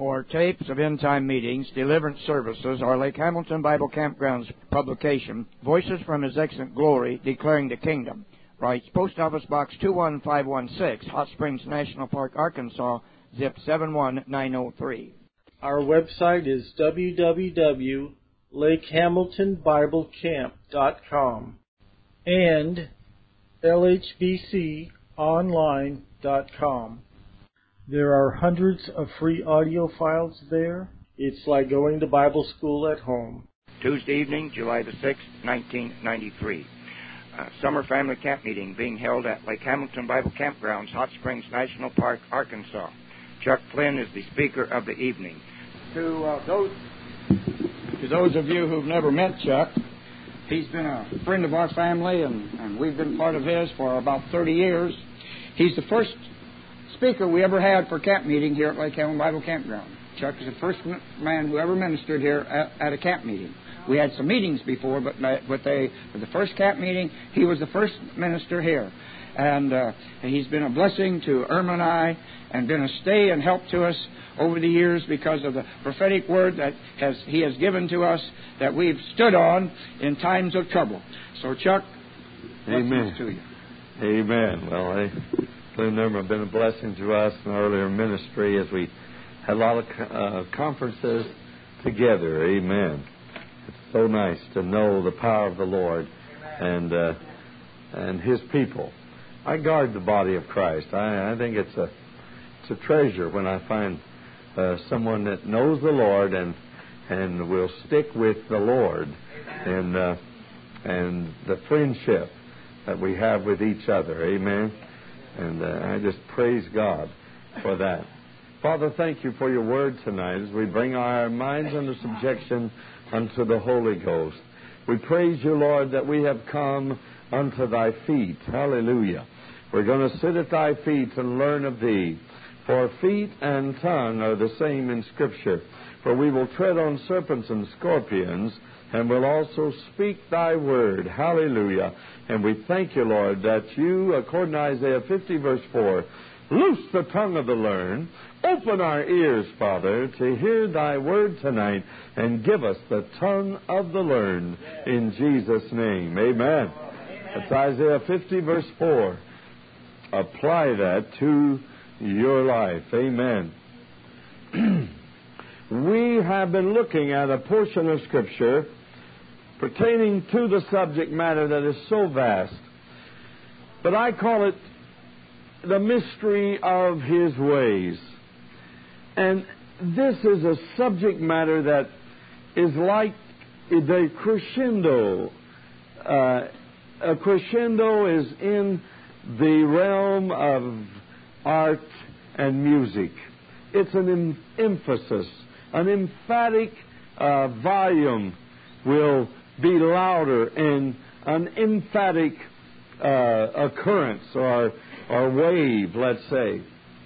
for tapes of end-time meetings, deliverance services, our Lake Hamilton Bible Campgrounds publication, Voices from His Excellent Glory, Declaring the Kingdom. Writes Post Office Box 21516, Hot Springs National Park, Arkansas, zip 71903. Our website is www.lakehamiltonbiblecamp.com and lhbconline.com. There are hundreds of free audio files there. It's like going to Bible school at home. Tuesday evening, July the 6th, 1993. Summer family camp meeting being held at Lake Hamilton Bible Campgrounds, Hot Springs National Park, Arkansas. Chuck Flynn is the speaker of the evening. To those of you who've never met Chuck, he's been a friend of our family, and we've been part of his for about 30 years. He's the first speaker we ever had for camp meeting here at Lake Hamilton Bible Campground. Chuck is the first man who ever ministered here at a camp meeting. We had some meetings before, but for the first camp meeting, he was the first minister here. And he's been a blessing to Irma and I, and been a stay and help to us over the years because of the prophetic word that he has given to us that we've stood on in times of trouble. So, Chuck, blessings to you. Amen. Well, Flynn Irma have been a blessing to us in our earlier ministry as we had a lot of conferences together. Amen. It's so nice to know the power of the Lord and His people. I guard the body of Christ. I think it's a treasure when I find someone that knows the Lord and will stick with the Lord and the friendship that we have with each other. Amen. And I just praise God for that. Father, thank you for your word tonight as we bring our minds under subjection unto the Holy Ghost. We praise you, Lord, that we have come unto thy feet. Hallelujah. We're going to sit at thy feet and learn of thee. For feet and tongue are the same in Scripture. For we will tread on serpents and scorpions, and will also speak thy word. Hallelujah. And we thank you, Lord, that you, according to Isaiah 50, verse 4, loose the tongue of the learned. Open our ears, Father, to hear thy word tonight, and give us the tongue of the learned in Jesus' name. Amen. That's Isaiah 50, verse 4. Apply that to your life. Amen. We have been looking at a portion of Scripture pertaining to the subject matter that is so vast. But I call it the mystery of His ways. And this is a subject matter that is like the crescendo. A crescendo is in the realm of art and music. It's an emphasis, an emphatic volume will be louder, and an emphatic occurrence or wave, let's say.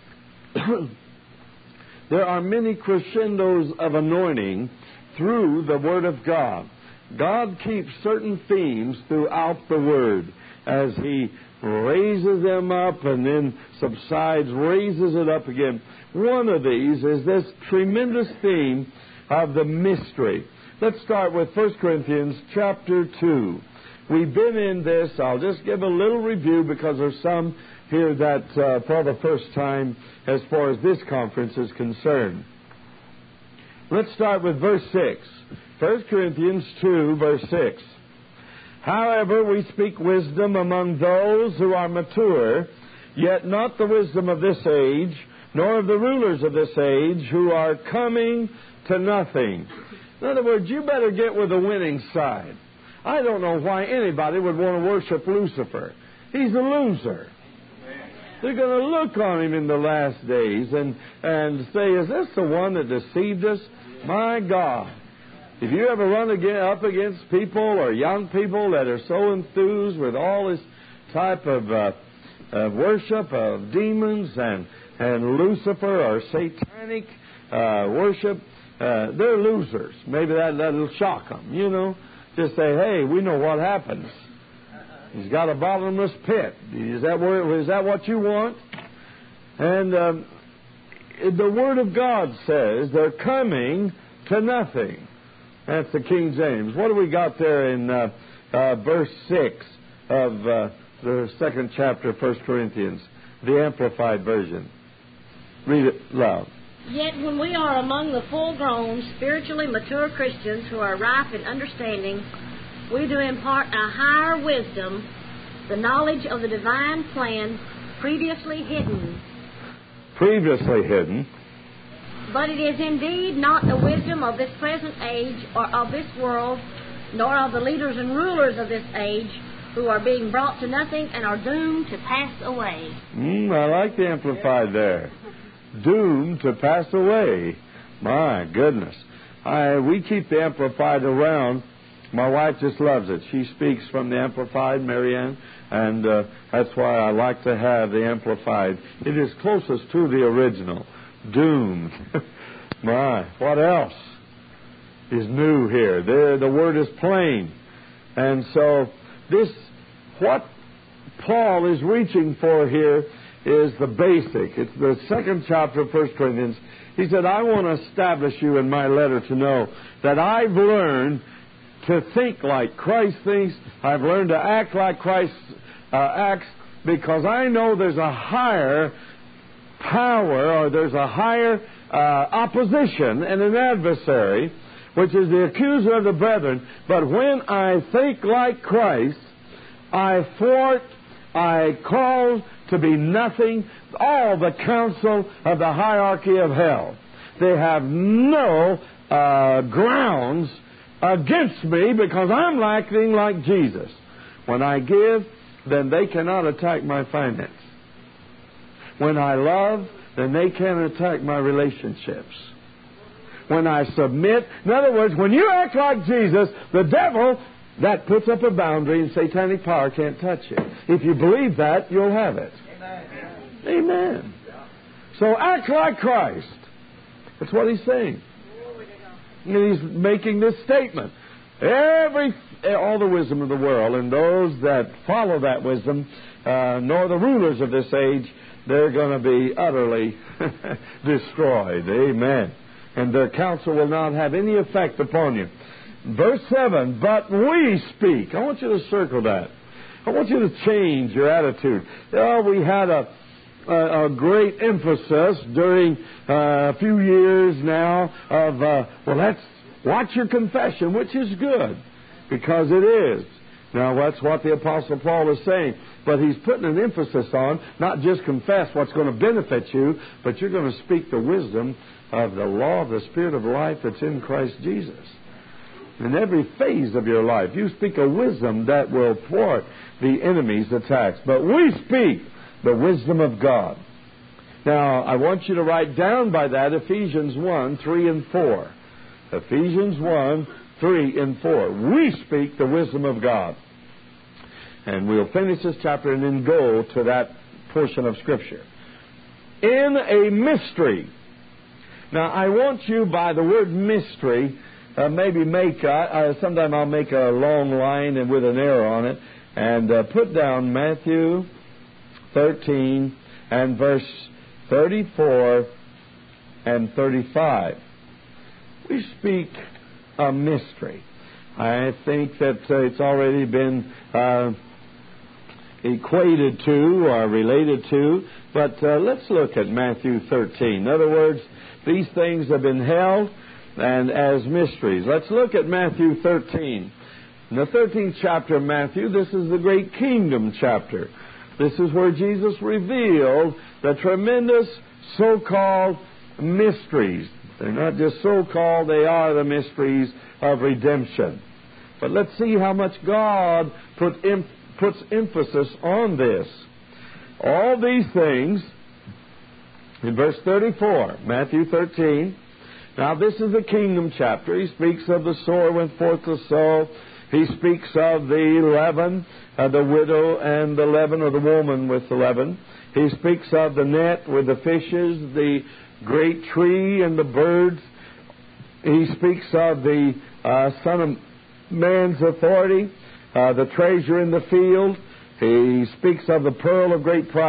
There are many crescendos of anointing through the Word of God. God keeps certain themes throughout the Word as He raises them up and then subsides, raises it up again. One of these is this tremendous theme of the mystery. Let's start with 1 Corinthians chapter 2. We've been in this. I'll just give a little review because there's some here that for the first time as far as this conference is concerned. Let's start with verse 6. 1 Corinthians 2, verse 6. However, we speak wisdom among those who are mature, yet not the wisdom of this age, nor of the rulers of this age, who are coming to nothing. In other words, you better get with the winning side. I don't know why anybody would want to worship Lucifer. He's a loser. They're going to look on him in the last days and say, is this the one that deceived us? My God. If you ever run up against people or young people that are so enthused with all this type of worship of demons and Lucifer or satanic worship, they're losers. Maybe that'll shock them, you know. Just say, hey, we know what happens. He's got a bottomless pit. Is that what you want? And the Word of God says they're coming to nothing. That's the King James. What do we got there in verse 6 of the second chapter of 1 Corinthians, the Amplified Version? Read it loud. Yet when we are among the full-grown, spiritually mature Christians who are ripe in understanding, we do impart a higher wisdom, the knowledge of the divine plan previously hidden. Previously hidden. But it is indeed not the wisdom of this present age or of this world, nor of the leaders and rulers of this age, who are being brought to nothing and are doomed to pass away. I like the Amplified there. Doomed to pass away. My goodness. We keep the Amplified around. My wife just loves it. She speaks from the Amplified, Marianne, and that's why I like to have the Amplified. It is closest to the original. Doomed. My, what else is new here? The word is plain. And so what Paul is reaching for here is the basic. It's the second chapter of 1 Corinthians. He said, I want to establish you in my letter to know that I've learned to think like Christ thinks. I've learned to act like Christ acts, because I know there's a higher power, or there's a higher opposition and an adversary, which is the accuser of the brethren. But when I think like Christ, I thwart, I cause to be nothing all the counsel of the hierarchy of hell. They have no grounds against me, because I'm acting like Jesus. When I give, then they cannot attack my finance. When I love, then they can't attack my relationships. When I submit, in other words, when you act like Jesus, the devil, that puts up a boundary, and satanic power can't touch you. If you believe that, you'll have it. Amen. Amen. So act like Christ. That's what he's saying. And he's making this statement. All the wisdom of the world, and those that follow that wisdom, nor the rulers of this age, they're going to be utterly destroyed. Amen. And their counsel will not have any effect upon you. Verse 7, but we speak. I want you to circle that. I want you to change your attitude. We had a great emphasis during a few years now of, let's watch your confession, which is good, because it is. Now, that's what the Apostle Paul is saying. But he's putting an emphasis on not just confess what's going to benefit you, but you're going to speak the wisdom of the law of the Spirit of life that's in Christ Jesus. In every phase of your life, you speak a wisdom that will thwart the enemy's attacks. But we speak the wisdom of God. Now, I want you to write down by that Ephesians 1, 3 and 4. Ephesians 1, 3 and 4. We speak the wisdom of God. And we'll finish this chapter and then go to that portion of Scripture. In a mystery. Now, I want you, by the word mystery, maybe make, sometime I'll make a long line and with an arrow on it, and put down Matthew 13 and verse 34 and 35. We speak a mystery. I think that it's already been equated to or related to, but let's look at Matthew 13. In other words, these things have been held and as mysteries. Let's look at Matthew 13. In the 13th chapter of Matthew, this is the great kingdom chapter. This is where Jesus revealed the tremendous so-called mysteries. They're not just so-called, they are the mysteries of redemption. But let's see how much God puts emphasis on this. All these things, in verse 34, Matthew 13. Now, this is the kingdom chapter. He speaks of the sower went forth to sow. He speaks of the leaven, the widow and the leaven, or the woman with the leaven. He speaks of the net with the fishes, the great tree and the birds. He speaks of the Son of Man's authority, the treasure in the field. He speaks of the pearl of great price.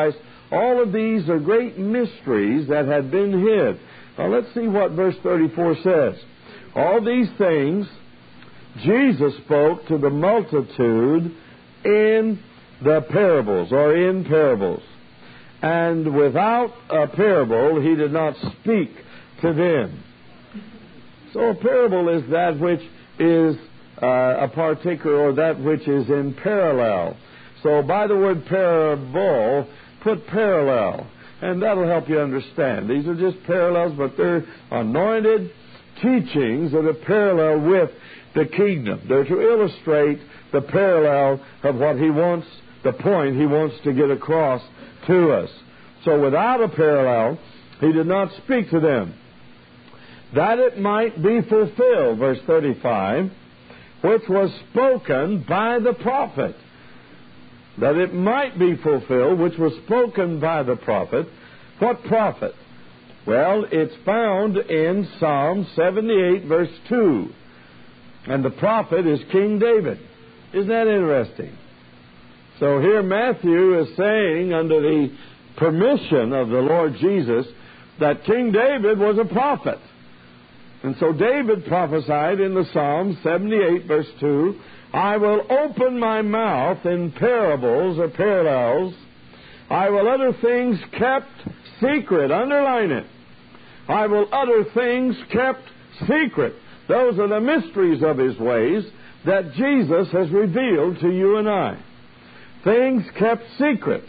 All of these are great mysteries that had been hid. Now let's see what verse 34 says. All these things Jesus spoke to the multitude in the parables, or in parables. And without a parable, he did not speak to them. So a parable is that which is a particular, or that which is in parallel. So by the word parable, put parallel, and that'll help you understand. These are just parallels, but they're anointed teachings that are parallel with the kingdom. They're to illustrate the parallel of what he wants, the point he wants to get across to us. So without a parallel, he did not speak to them, that it might be fulfilled, verse 35, which was spoken by the prophet. That it might be fulfilled, which was spoken by the prophet. What prophet? Well, it's found in Psalm 78, verse 2. And the prophet is King David. Isn't that interesting? So here Matthew is saying, under the permission of the Lord Jesus, that King David was a prophet. And so David prophesied in the Psalm 78, verse 2, I will open my mouth in parables or parallels. I will utter things kept secret. Underline it. I will utter things kept secret. Those are the mysteries of his ways that Jesus has revealed to you and I. Things kept secret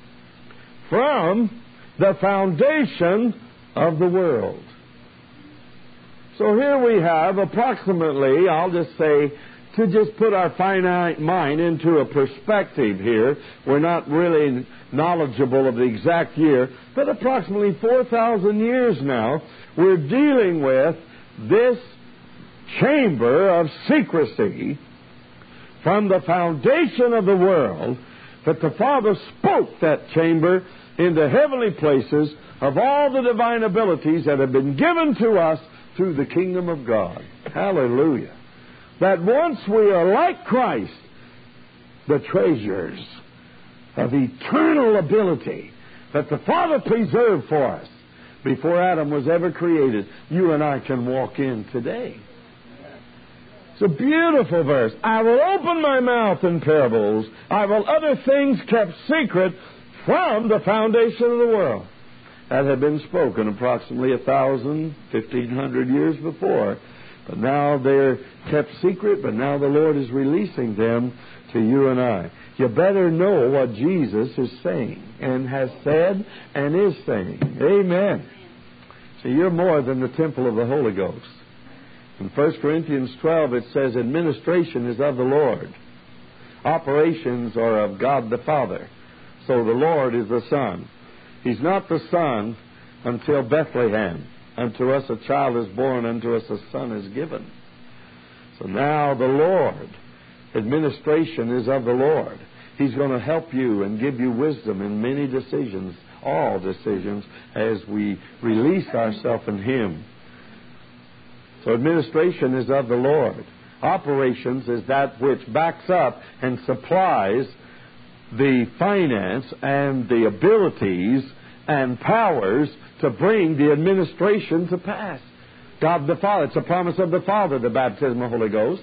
from the foundation of the world. So here we have approximately, I'll just say, to just put our finite mind into a perspective here, we're not really knowledgeable of the exact year, but approximately 4,000 years now, we're dealing with this chamber of secrecy from the foundation of the world, that the Father spoke that chamber into heavenly places of all the divine abilities that have been given to us through the kingdom of God. Hallelujah. That once we are like Christ, the treasures of eternal ability that the Father preserved for us before Adam was ever created, you and I can walk in today. It's a beautiful verse. I will open my mouth in parables. I will utter things kept secret from the foundation of the world. That had been spoken approximately 1,000, 1,500 years before. But now they're kept secret, but now the Lord is releasing them to you and I. You better know what Jesus is saying and has said and is saying. Amen. See, you're more than the temple of the Holy Ghost. In 1 Corinthians 12 it says, administration is of the Lord. Operations are of God the Father. So the Lord is the Son. He's not the Son until Bethlehem. Unto us a child is born, unto us a son is given. So now the Lord, administration is of the Lord. He's going to help you and give you wisdom in many decisions, all decisions, as we release ourselves in Him. So administration is of the Lord. Operations is that which backs up and supplies the finance and the abilities and powers to bring the administration to pass. God the Father. It's a promise of the Father, the baptism of the Holy Ghost.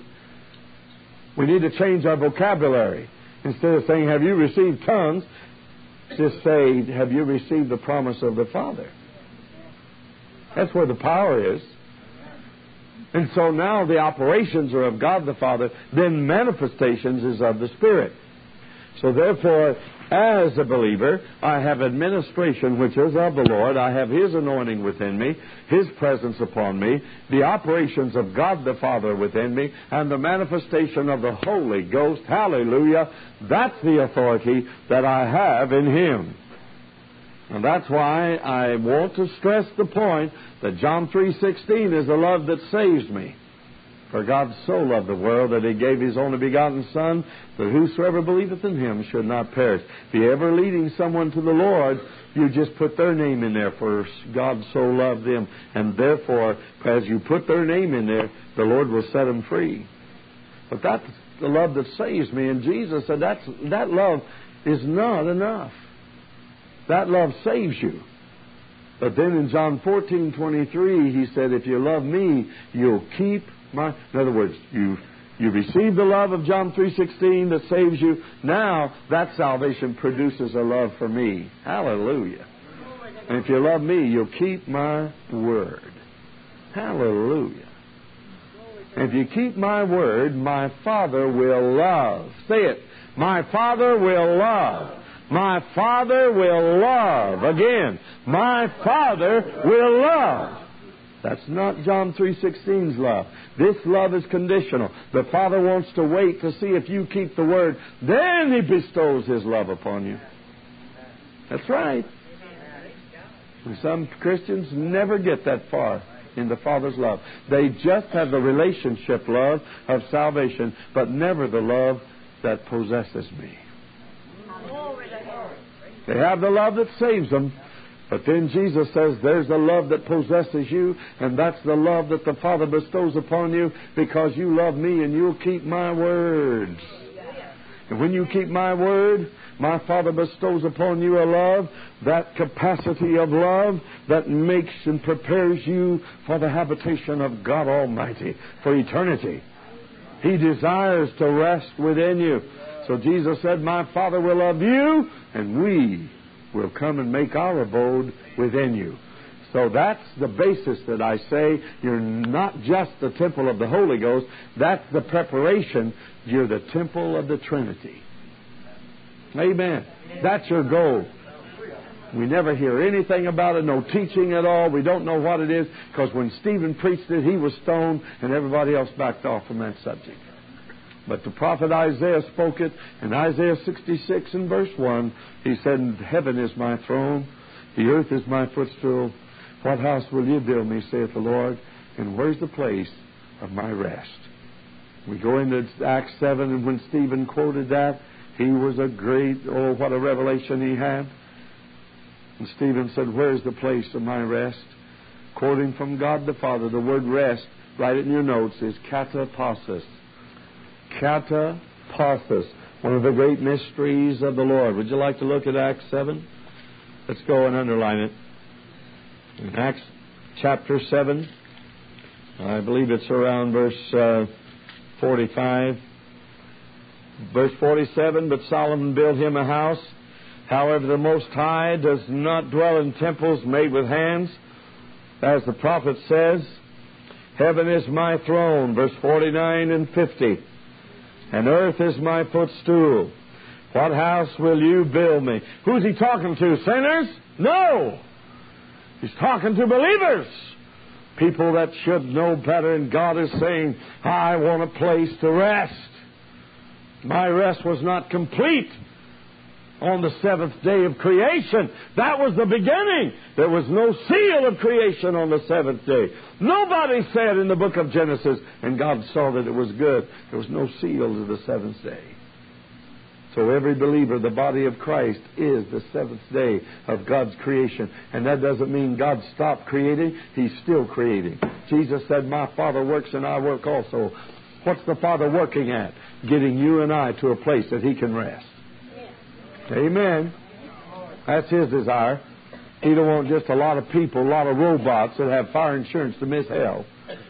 We need to change our vocabulary. Instead of saying, have you received tongues? Just say, have you received the promise of the Father? That's where the power is. And so now the operations are of God the Father, then manifestations is of the Spirit. So therefore, as a believer, I have administration which is of the Lord. I have His anointing within me, His presence upon me, the operations of God the Father within me, and the manifestation of the Holy Ghost. Hallelujah. That's the authority that I have in Him. And that's why I want to stress the point that John 3:16 is the love that saves me. For God so loved the world that He gave His only begotten Son, that whosoever believeth in Him should not perish. If you're ever leading someone to the Lord, you just put their name in there, for God so loved them. And therefore, as you put their name in there, the Lord will set them free. But that's the love that saves me. And Jesus said that love is not enough. That love saves you. But then in John 14:23, he said, if you love me, you'll keep my... In other words, you receive the love of John 3:16 that saves you. Now, that salvation produces a love for me. Hallelujah. And if you love me, you'll keep my word. Hallelujah. And if you keep my word, my Father will love. Say it. My Father will love. My Father will love. Again, my Father will love. That's not John 3:16's love. This love is conditional. The Father wants to wait to see if you keep the word. Then He bestows His love upon you. That's right. And some Christians never get that far in the Father's love. They just have the relationship love of salvation, but never the love that possesses me. They have the love that saves them, but then Jesus says there's a love that possesses you, and that's the love that the Father bestows upon you because you love me and you'll keep my words. And when you keep my word, my Father bestows upon you a love, that capacity of love that makes and prepares you for the habitation of God Almighty, for eternity. He desires to rest within you. So Jesus said, my Father will love you, and we will come and make our abode within you. So that's the basis that I say you're not just the temple of the Holy Ghost. That's the preparation. You're the temple of the Trinity. Amen. That's your goal. We never hear anything about it, no teaching at all. We don't know what it is, because when Stephen preached it, he was stoned, and everybody else backed off from that subject. But the prophet Isaiah spoke it in Isaiah 66 and verse 1. He said, heaven is my throne, the earth is my footstool. What house will you build me, saith the Lord, and where's the place of my rest? We go into Acts 7, and when Stephen quoted that, he was a great, oh, what a revelation he had. And Stephen said, where's the place of my rest? Quoting from God the Father, the word rest, write it in your notes, is katapausis. Katapausis, one of the great mysteries of the Lord. Would you like to look at Acts 7? Let's go and underline it. In Acts chapter 7, I believe it's around verse 45. Verse 47, but Solomon built him a house. However, the Most High does not dwell in temples made with hands. As the prophet says, heaven is my throne, verse 49 and 50. And earth is my footstool. What house will you build me? Who's he talking to? Sinners? No! He's talking to believers. People that should know better. And God is saying, I want a place to rest. My rest was not complete on the seventh day of creation. That was the beginning. There was no seal of creation on the seventh day. Nobody said in the book of Genesis, and God saw that it was good. There was no seal to the seventh day. So every believer, the body of Christ, is the seventh day of God's creation. And that doesn't mean God stopped creating. He's still creating. Jesus said, my Father works and I work also. What's the Father working at? Getting you and I to a place that He can rest. Amen. That's His desire. He don't want just a lot of people, a lot of robots that have fire insurance to miss hell.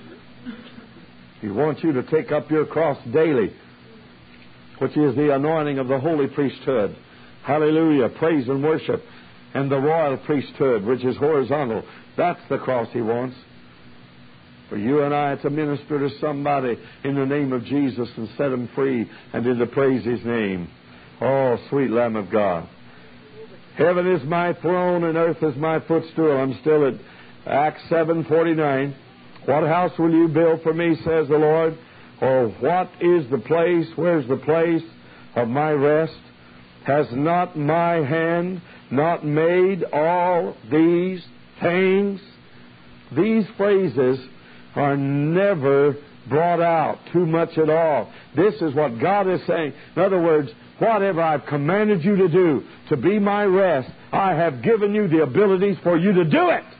He wants you to take up your cross daily, which is the anointing of the holy priesthood. Hallelujah. Praise and worship. And the royal priesthood, which is horizontal. That's the cross He wants. For you and I to minister to somebody in the name of Jesus and set them free and to praise His name. Oh, sweet Lamb of God. Heaven is my throne and earth is my footstool. I'm still at Acts 7:49. What house will you build for me, says the Lord? Or what is the place, where's the place of my rest? Has not my hand not made all these things? These phrases are never brought out too much at all. This is what God is saying. In other words, whatever I've commanded you to do to be my rest, I have given you the abilities for you to do it.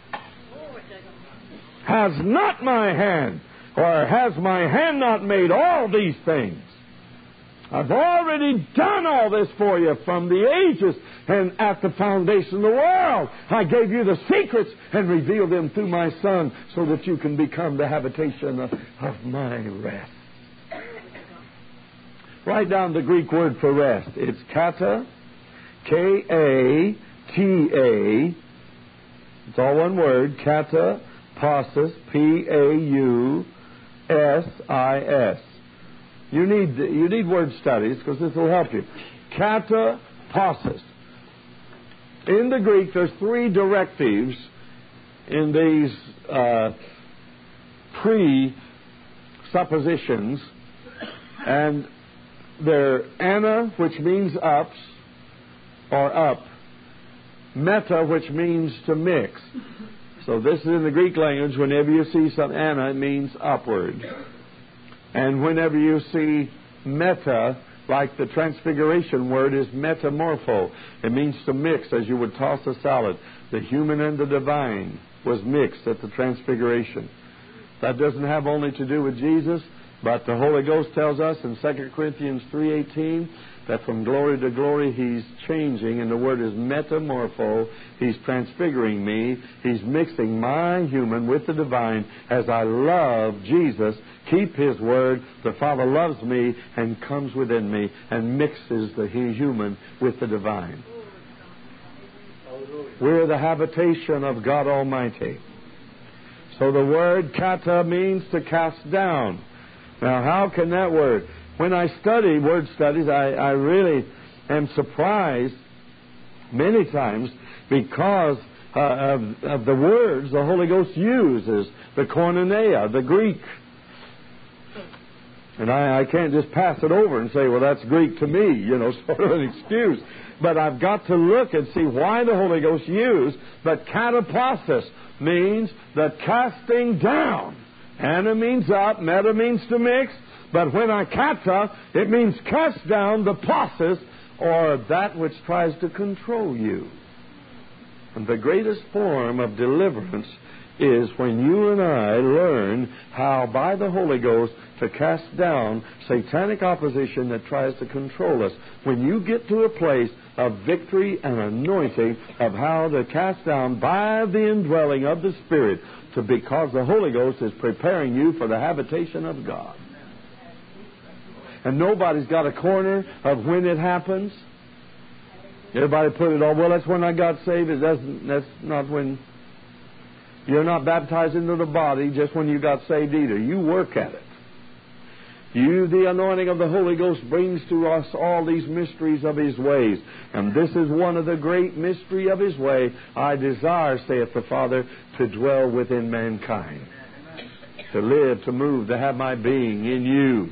Has not my hand, or has my hand not made all these things? I've already done all this for you from the ages and at the foundation of the world. I gave you the secrets and revealed them through my Son so that you can become the habitation of my rest. Write down the Greek word for rest. It's kata, K-A-T-A. It's all one word. Kata, pausis, P-A-U-S-I-S. You need word studies because this will help you. Kata, pausis. In the Greek, there's 3 directives in these presuppositions, and they're ana, which means ups or up, meta, which means to mix. So this is in the Greek language. Whenever you see some ana, it means upward. And whenever you see meta, like the transfiguration word is metamorpho, it means to mix, as you would toss a salad. The human and the divine was mixed at the transfiguration. That doesn't have only to do with Jesus, but the Holy Ghost tells us in 2 Corinthians 3:18 that from glory to glory He's changing, and the word is metamorpho. He's transfiguring me. He's mixing my human with the divine. As I love Jesus, keep His word, the Father loves me and comes within me and mixes the human with the divine. We're the habitation of God Almighty. So the word kata means to cast down. Now, how can that word? When I study word studies, I really am surprised many times because of the words the Holy Ghost uses, the koinonia, the Greek. And I can't just pass it over and say, well, that's Greek to me, sort of an excuse. But I've got to look and see why the Holy Ghost used. But kataplasis means the casting down. Ana means up, meta means to mix. But when I kata, it means cast down the plasis, or that which tries to control you. And the greatest form of deliverance is when you and I learn how by the Holy Ghost to cast down satanic opposition that tries to control us. When you get to a place of victory and anointing of how to cast down by the indwelling of the Spirit, because the Holy Ghost is preparing you for the habitation of God. And nobody's got a corner of when it happens. Everybody put it on, well, that's when I got saved. That's not when. You're not baptized into the body just when you got saved either. You work at it. The anointing of the Holy Ghost brings to us all these mysteries of His ways. And this is one of the great mystery of His way. I desire, saith the Father, to dwell within mankind. To live, to move, to have my being in you.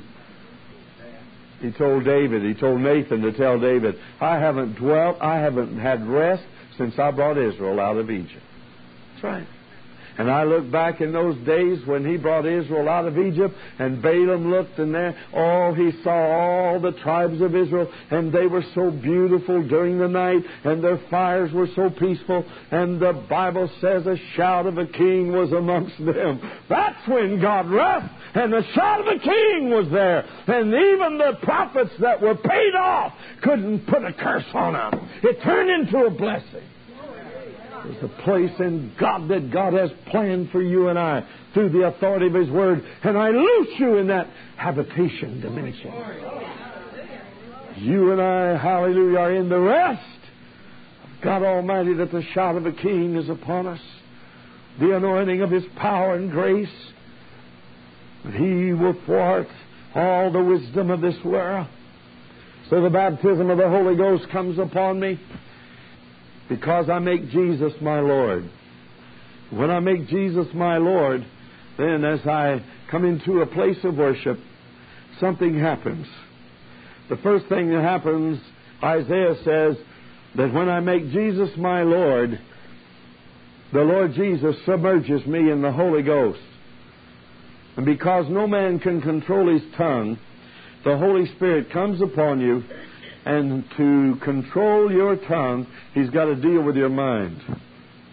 He told Nathan to tell David, I haven't had rest since I brought Israel out of Egypt. That's right. And I look back in those days when He brought Israel out of Egypt, and Balaam looked, and there, he saw all the tribes of Israel, and they were so beautiful during the night, and their fires were so peaceful, and the Bible says a shout of a king was amongst them. That's when God rest, and the shout of a king was there, and even the prophets that were paid off couldn't put a curse on them. It turned into a blessing. There's a place in God that God has planned for you and I through the authority of His Word. And I loose you in that habitation dimension. You and I, hallelujah, are in the rest of God Almighty, that the shout of a king is upon us. The anointing of His power and grace. That He will thwart all the wisdom of this world. So the baptism of the Holy Ghost comes upon me. Because I make Jesus my Lord. When I make Jesus my Lord, then as I come into a place of worship, something happens. The first thing that happens, Isaiah says, that when I make Jesus my Lord, the Lord Jesus submerges me in the Holy Ghost. And because no man can control his tongue, the Holy Spirit comes upon you. And to control your tongue, He's got to deal with your mind.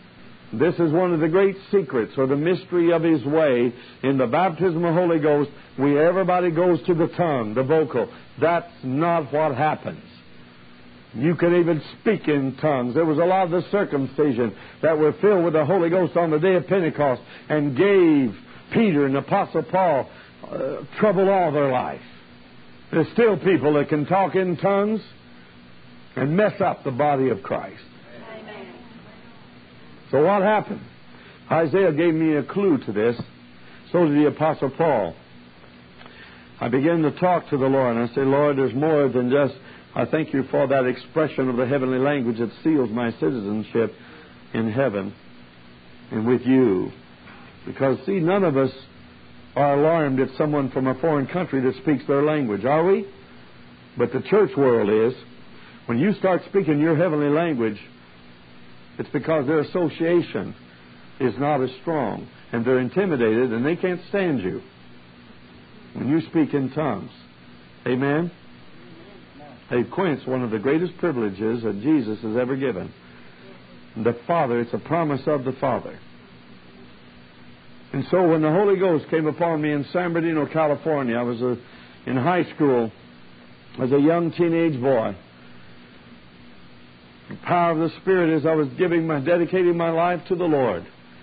This is one of the great secrets or the mystery of His way. In the baptism of the Holy Ghost, everybody goes to the tongue, the vocal. That's not what happens. You can even speak in tongues. There was a lot of the circumcision that were filled with the Holy Ghost on the day of Pentecost and gave Peter and the Apostle Paul trouble all their life. There's still people that can talk in tongues and mess up the body of Christ. Amen. So what happened? Isaiah gave me a clue to this. So did the Apostle Paul. I began to talk to the Lord, and I said, Lord, there's more than just, I thank you for that expression of the heavenly language that seals my citizenship in heaven and with you. Because, see, none of us are alarmed at someone from a foreign country that speaks their language, are we? But the church world is. When you start speaking your heavenly language, it's because their association is not as strong, and they're intimidated, and they can't stand you when you speak in tongues. Amen? They've quenched one of the greatest privileges that Jesus has ever given. The Father, it's a promise of the Father. And so when the Holy Ghost came upon me in San Bernardino, California, I was in high school as a young teenage boy. The power of the Spirit as I was dedicating my life to the Lord.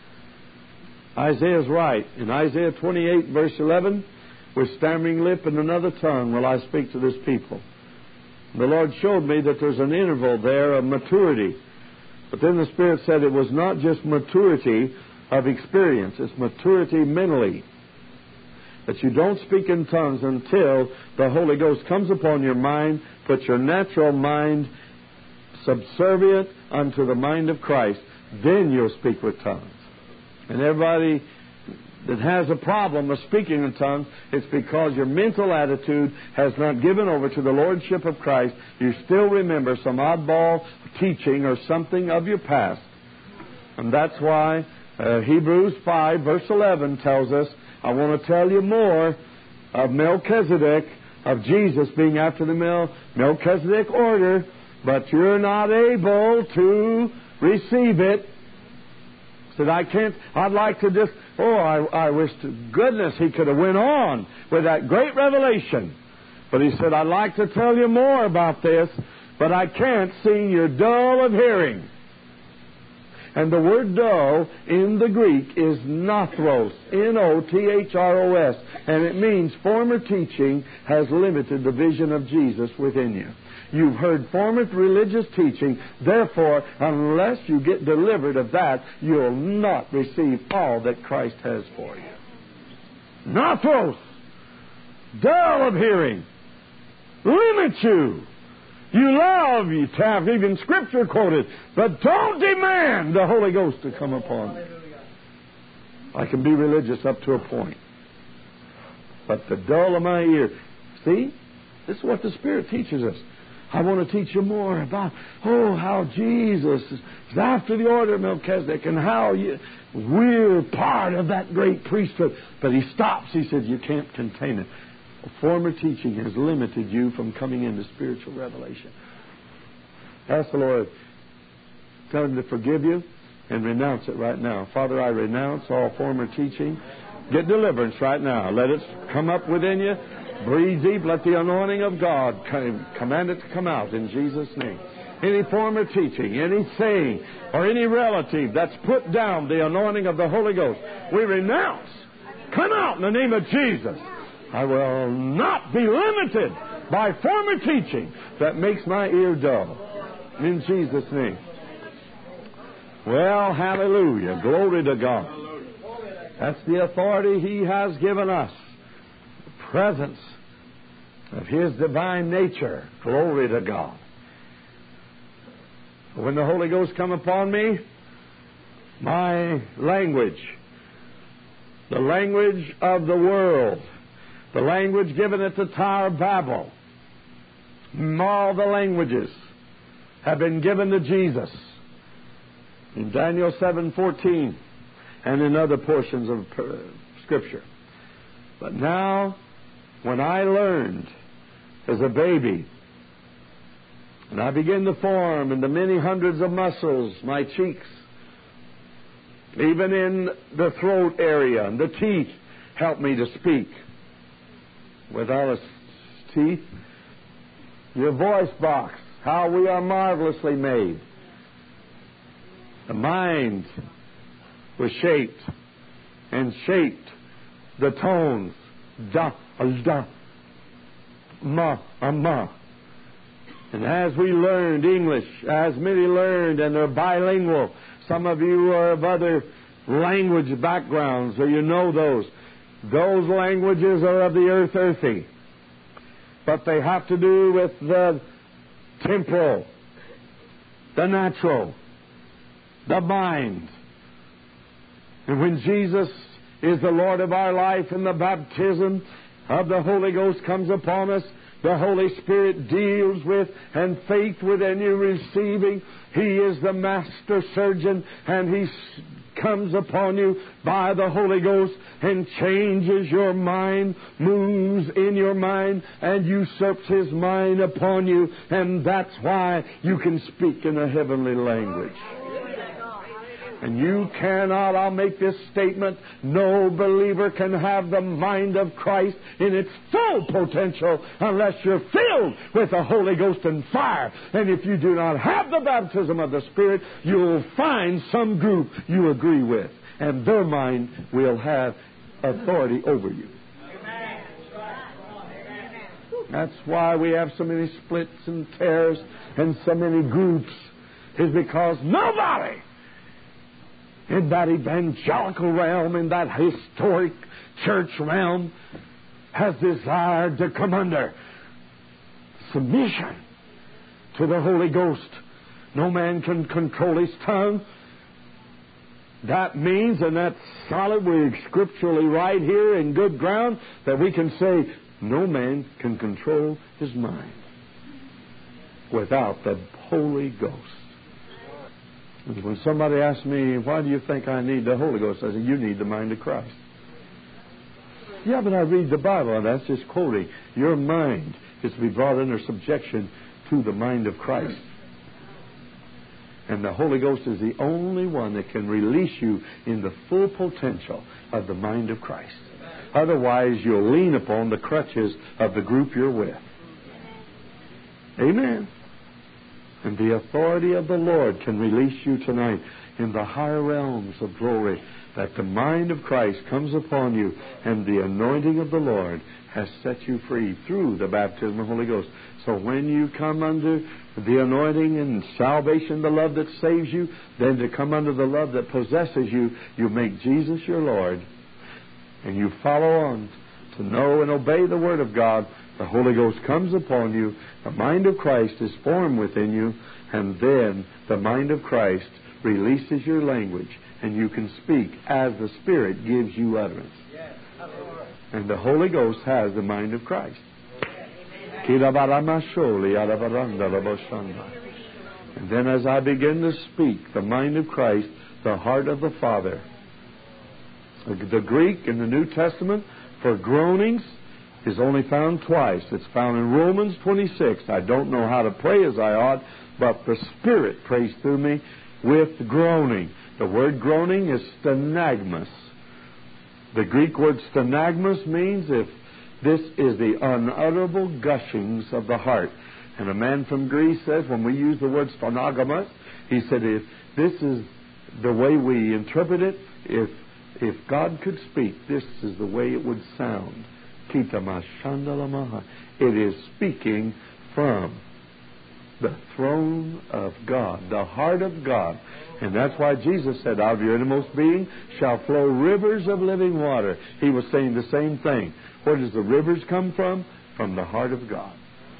Isaiah's right. In Isaiah 28, verse 11, with stammering lip and another tongue will I speak to this people. The Lord showed me that there's an interval there of maturity. But then the Spirit said it was not just maturity of experience, it's maturity mentally. That you don't speak in tongues until the Holy Ghost comes upon your mind, puts your natural mind subservient unto the mind of Christ. Then you'll speak with tongues. And everybody that has a problem of speaking in tongues, it's because your mental attitude has not given over to the Lordship of Christ. You still remember some oddball teaching or something of your past. And that's why Hebrews 5, verse 11 tells us, I want to tell you more of Melchizedek, of Jesus being after the Melchizedek order, but you're not able to receive it. Said, I'd like to just, I wish to goodness he could have went on with that great revelation. But he said, I'd like to tell you more about this, but I can't, seeing you're dull of hearing. And the word dull in the Greek is nothros, N-O-T-H-R-O-S. And it means former teaching has limited the vision of Jesus within you. You've heard former religious teaching. Therefore, unless you get delivered of that, you'll not receive all that Christ has for you. Nothros, dull of hearing, limit you. You love to have even Scripture quoted, but don't demand the Holy Ghost to come upon you. I can be religious up to a point, but the dull of my ear. See, this is what the Spirit teaches us. I want to teach you more about, how Jesus is after the order of Melchizedek and how we're part of that great priesthood. But he stops. He says, you can't contain it. Former teaching has limited you from coming into spiritual revelation. Ask the Lord, tell Him to forgive you and renounce it right now. Father, I renounce all former teaching. Get deliverance right now. Let it come up within you. Breathe deep. Let the anointing of God command it to come out in Jesus' name. Any former teaching, any saying, or any relative that's put down the anointing of the Holy Ghost, we renounce. Come out in the name of Jesus. I will not be limited by former teaching that makes my ear dull. In Jesus' name. Well, hallelujah. Glory to God. That's the authority He has given us. The presence of His divine nature. Glory to God. When the Holy Ghost come upon me, my language, the language of the world, the language given at the Tower of Babel, all the languages have been given to Jesus. In Daniel 7:14 and in other portions of Scripture. But now, when I learned as a baby, and I began to form in the many hundreds of muscles, my cheeks, Even in the throat area and the teeth, help me to speak. Without teeth, your voice box, how we are marvelously made. The mind was shaped and shaped the tones. Da, da, ma, ma. And as we learned English, as many learned, and they're bilingual, some of you are of other language backgrounds, or you know those. Those languages are of the earthy. But they have to do with the temporal, the natural, the mind. And when Jesus is the Lord of our life and the baptism of the Holy Ghost comes upon us, the Holy Spirit deals with, and faith within you receiving. He is the master surgeon, and He comes upon you by the Holy Ghost and changes your mind, moves in your mind, and usurps His mind upon you. And that's why you can speak in a heavenly language. And you cannot, I'll make this statement, no believer can have the mind of Christ in its full potential unless you're filled with the Holy Ghost and fire. And if you do not have the baptism of the Spirit, you'll find some group you agree with, and their mind will have authority over you. That's why we have so many splits and tears and so many groups, is because nobody in that evangelical realm, in that historic church realm, has desired to come under submission to the Holy Ghost. No man can control his tongue. That means, and that's solid, we're scripturally right here in good ground, that we can say no man can control his mind without the Holy Ghost. When somebody asks me, why do you think I need the Holy Ghost? I say, you need the mind of Christ. Yeah, but I read the Bible, and that's just quoting. Your mind is to be brought under subjection to the mind of Christ. And the Holy Ghost is the only one that can release you in the full potential of the mind of Christ. Otherwise, you'll lean upon the crutches of the group you're with. Amen. And the authority of the Lord can release you tonight in the higher realms of glory, that the mind of Christ comes upon you, and the anointing of the Lord has set you free through the baptism of the Holy Ghost. So when you come under the anointing and salvation, the love that saves you, then to come under the love that possesses you, you make Jesus your Lord, and you follow on to know and obey the Word of God. The Holy Ghost comes upon you, the mind of Christ is formed within you, and then the mind of Christ releases your language, and you can speak as the Spirit gives you utterance. And the Holy Ghost has the mind of Christ. And then as I begin to speak the mind of Christ, the heart of the Father. The Greek in the New Testament for groanings is only found twice. It's found in Romans 26. I don't know how to pray as I ought, but the Spirit prays through me with groaning. The word groaning is stenagmus. The Greek word stenagmus means if this is the unutterable gushings of the heart. And a man from Greece says, when we use the word stenagmus, he said, if this is the way we interpret it, if God could speak, this is the way it would sound. It is speaking from the throne of God, the heart of God. And that's why Jesus said, out of your innermost being shall flow rivers of living water. He was saying the same thing. Where does the rivers come from? From the heart of God.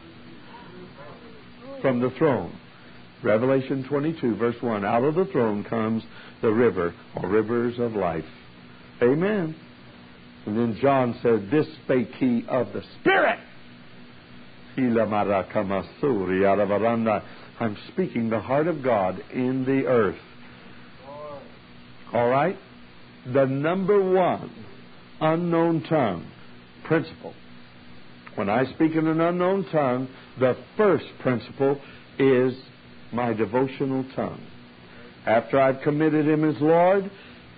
From the throne. Revelation 22, verse 1. Out of the throne comes the river, or rivers of life. Amen. And then John said, this spake he of the Spirit. I'm speaking the heart of God in the earth. All right? The number one unknown tongue principle. When I speak in an unknown tongue, the first principle is my devotional tongue. After I've committed Him as Lord,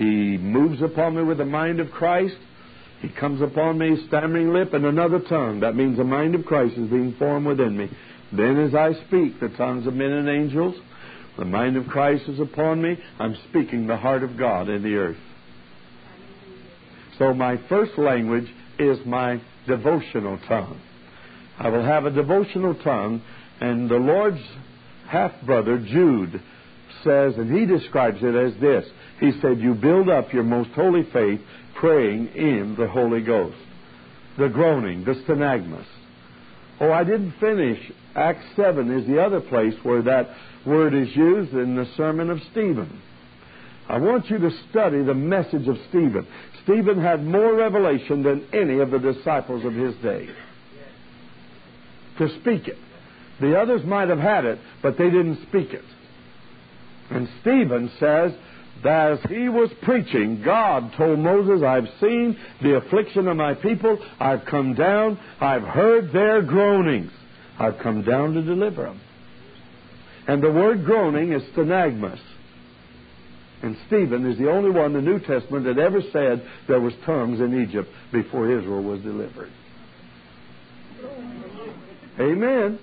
He moves upon me with the mind of Christ. He comes upon me, stammering lip, and another tongue. That means the mind of Christ is being formed within me. Then as I speak the tongues of men and angels, the mind of Christ is upon me. I'm speaking the heart of God in the earth. So my first language is my devotional tongue. I will have a devotional tongue, and the Lord's half-brother, Jude, says, and he describes it as this. He said, you build up your most holy faith praying in the Holy Ghost. The groaning, the stenagmus. Oh, I didn't finish. Acts 7 is the other place where that word is used in the sermon of Stephen. I want you to study the message of Stephen. Stephen had more revelation than any of the disciples of his day to speak it. The others might have had it, but they didn't speak it. And Stephen says that as he was preaching, God told Moses, I've seen the affliction of my people. I've come down. I've heard their groanings. I've come down to deliver them. And the word groaning is stenagmus. And Stephen is the only one in the New Testament that ever said there was tongues in Egypt before Israel was delivered. Amen.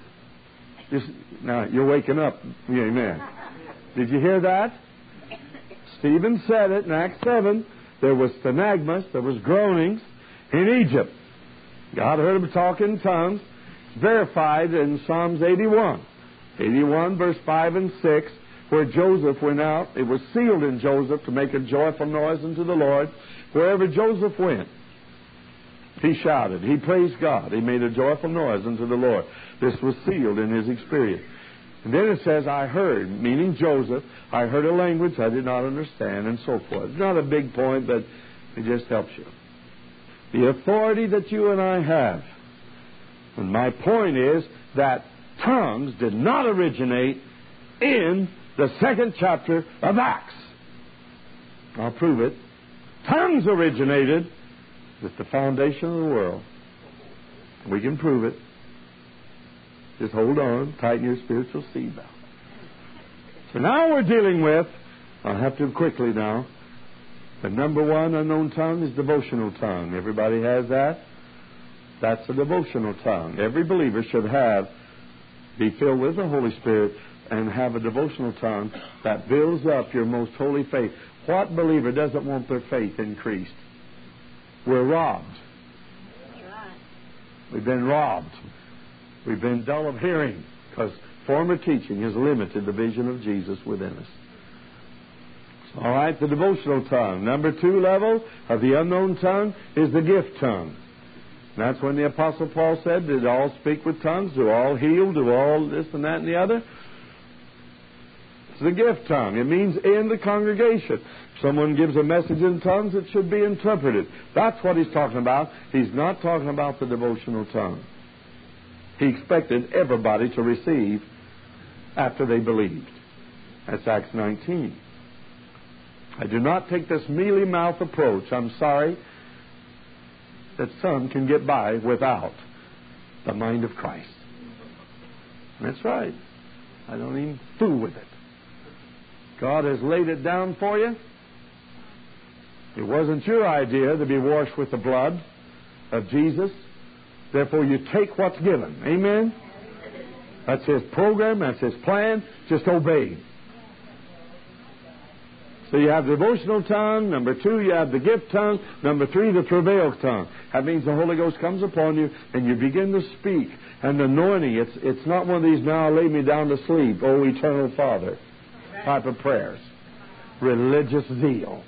Now, you're waking up. Amen. Did you hear that? Stephen said it in Acts 7. There was stenagmus, there was groanings in Egypt. God heard him talk in tongues. Verified in Psalms 81. 81, verse 5 and 6, where Joseph went out. It was sealed in Joseph to make a joyful noise unto the Lord. Wherever Joseph went, he shouted. He praised God. He made a joyful noise unto the Lord. This was sealed in his experience. And then it says, I heard, meaning Joseph, I heard a language I did not understand, and so forth. It's not a big point, but it just helps you. The authority that you and I have. And my point is that tongues did not originate in the 2nd chapter of Acts. I'll prove it. Tongues originated with the foundation of the world. We can prove it. Just hold on, tighten your spiritual seatbelt. So now we're dealing with, I'll have to quickly now, the number one unknown tongue is devotional tongue. Everybody has that? That's a devotional tongue. Every believer should be filled with the Holy Spirit and have a devotional tongue that builds up your most holy faith. What believer doesn't want their faith increased? We're robbed. We've been robbed. We've been dull of hearing because former teaching has limited the vision of Jesus within us. All right, the devotional tongue. Number 2 level of the unknown tongue is the gift tongue. And that's when the Apostle Paul said, did all speak with tongues? Do all heal? Do all this and that and the other? It's the gift tongue. It means in the congregation. If someone gives a message in tongues, it should be interpreted. That's what he's talking about. He's not talking about the devotional tongue. He expected everybody to receive after they believed. That's Acts 19. I do not take this mealy-mouth approach. I'm sorry that some can get by without the mind of Christ. That's right. I don't even fool with it. God has laid it down for you. It wasn't your idea to be washed with the blood of Jesus. Therefore, you take what's given. Amen? That's His program. That's His plan. Just obey. So you have the devotional tongue. Number 2, you have the gift tongue. Number 3, the travail tongue. That means the Holy Ghost comes upon you and you begin to speak. And the anointing, it's not one of these, now lay me down to sleep, oh eternal Father, type of prayers. Religious zeal.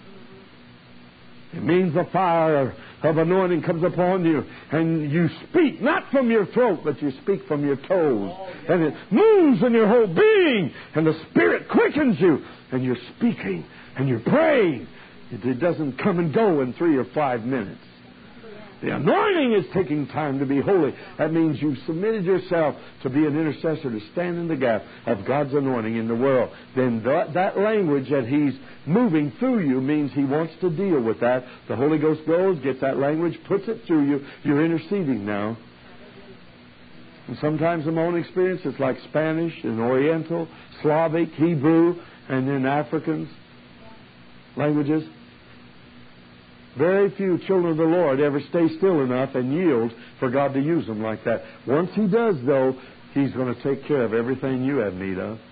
It means the fire of anointing comes upon you and you speak, not from your throat, but you speak from your toes. And it moves in your whole being and the Spirit quickens you and you're speaking and you're praying. It doesn't come and go in 3 or 5 minutes. The anointing is taking time to be holy. That means you've submitted yourself to be an intercessor, to stand in the gap of God's anointing in the world. Then that language that He's moving through you means He wants to deal with that. The Holy Ghost goes, gets that language, puts it through you. You're interceding now. And sometimes in my own experience, it's like Spanish and Oriental, Slavic, Hebrew, and then Africans. languages. Very few children of the Lord ever stay still enough and yield for God to use them like that. Once He does, though, He's going to take care of everything you have need of.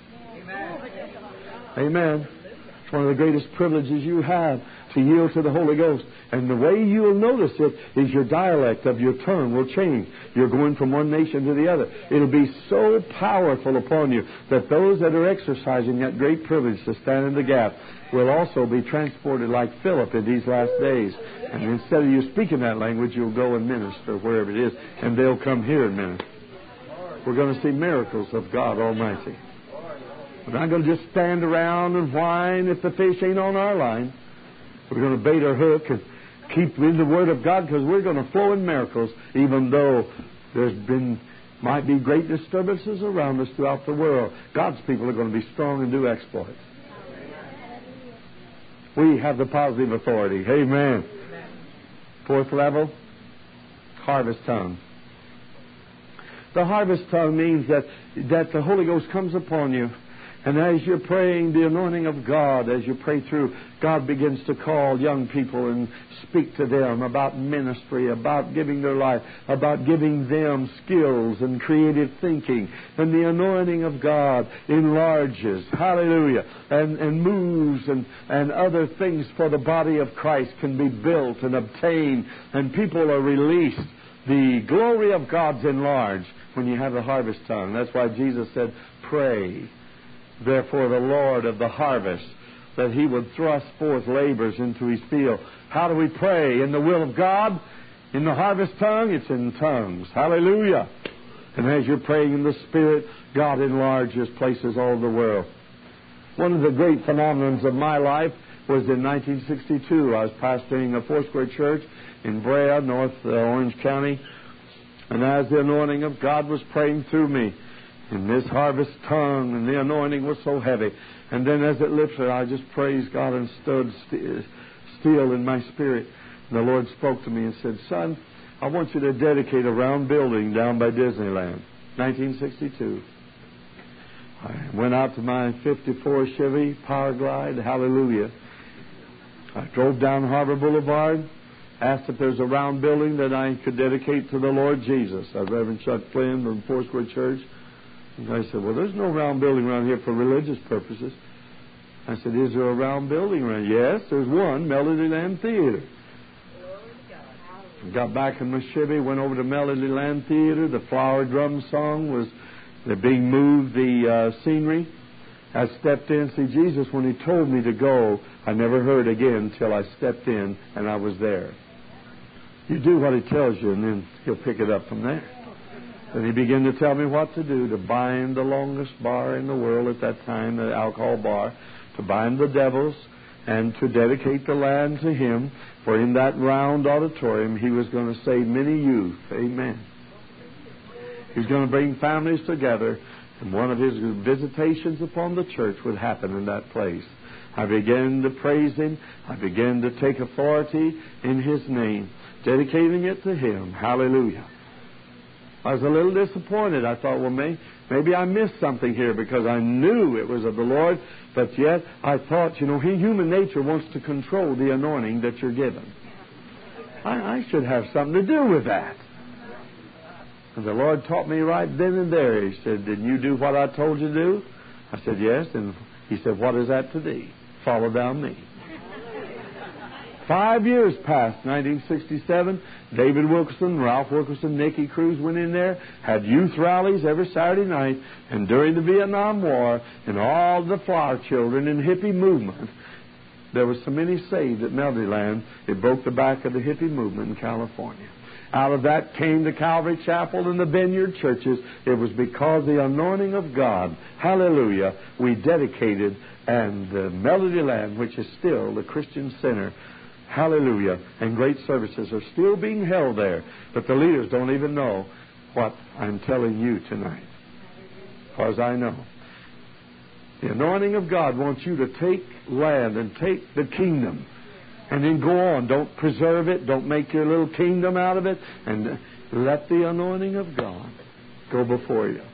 Amen. It's one of the greatest privileges you have, to yield to the Holy Ghost. And the way you'll notice it is your dialect of your tongue will change. You're going from one nation to the other. It'll be so powerful upon you that those that are exercising that great privilege to stand in the gap will also be transported like Philip in these last days. And instead of you speaking that language, you'll go and minister wherever it is, and they'll come here and minister. We're going to see miracles of God Almighty. We're not going to just stand around and whine if the fish ain't on our line. We're going to bait our hook and keep in the Word of God, because we're going to flow in miracles, even though might be great disturbances around us throughout the world. God's people are going to be strong and do exploits. We have the positive authority. Amen. Fourth level, harvest tongue. The harvest tongue means that the Holy Ghost comes upon you, and as you're praying, the anointing of God, as you pray through, God begins to call young people and speak to them about ministry, about giving their life, about giving them skills and creative thinking. And the anointing of God enlarges, hallelujah, and moves, and other things for the body of Christ can be built and obtained, and people are released. The glory of God's enlarged when you have the harvest tongue. That's why Jesus said, pray, therefore, the Lord of the harvest, that He would thrust forth laborers into His field. How do we pray? In the will of God? In the harvest tongue? It's in tongues. Hallelujah. And as you're praying in the Spirit, God enlarges places all over the world. One of the great phenomenons of my life was in 1962. I was pastoring a Foursquare church in Brea, North Orange County. And as the anointing of God was praying through me, in this harvest tongue, and the anointing was so heavy. And then as it lifted, I just praised God and stood still in my spirit. And the Lord spoke to me and said, son, I want you to dedicate a round building down by Disneyland. 1962. I went out to my 54 Chevy Power Glide. Hallelujah. I drove down Harbor Boulevard, asked if there's a round building that I could dedicate to the Lord Jesus. Reverend Chuck Flynn from Foursquare Church. And I said, well, there's no round building around here for religious purposes. I said, is there a round building around? Yes, there's one, Melodyland Theater. Got back in my Chevy, went over to Melodyland Theater. The flower drum song was being moved, the scenery. I stepped in. See, Jesus, when He told me to go, I never heard again till I stepped in and I was there. You do what He tells you, and then He'll pick it up from there. And He began to tell me what to do, to bind the longest bar in the world at that time, the alcohol bar, to bind the devils, and to dedicate the land to Him. For in that round auditorium, He was going to save many youth. Amen. He's going to bring families together, and one of His visitations upon the church would happen in that place. I began to praise Him. I began to take authority in His name, dedicating it to Him. Hallelujah. I was a little disappointed. I thought, well, maybe I missed something here, because I knew it was of the Lord, but yet I thought, human nature wants to control the anointing that you're given. I should have something to do with that. And the Lord taught me right then and there. He said, didn't you do what I told you to do? I said, yes. And He said, what is that to thee? Follow down me. 5 years passed, 1967. David Wilkerson, Ralph Wilkerson, Nicky Cruz went in there, had youth rallies every Saturday night, and during the Vietnam War, and all the flower children and hippie movement, there were so many saved at Melodyland, it broke the back of the hippie movement in California. Out of that came the Calvary Chapel and the Vineyard churches. It was because the anointing of God, hallelujah, we dedicated, and Melodyland, which is still the Christian center, hallelujah, and great services are still being held there. But the leaders don't even know what I'm telling you tonight, because I know. The anointing of God wants you to take land and take the kingdom, and then go on. Don't preserve it. Don't make your little kingdom out of it. And let the anointing of God go before you.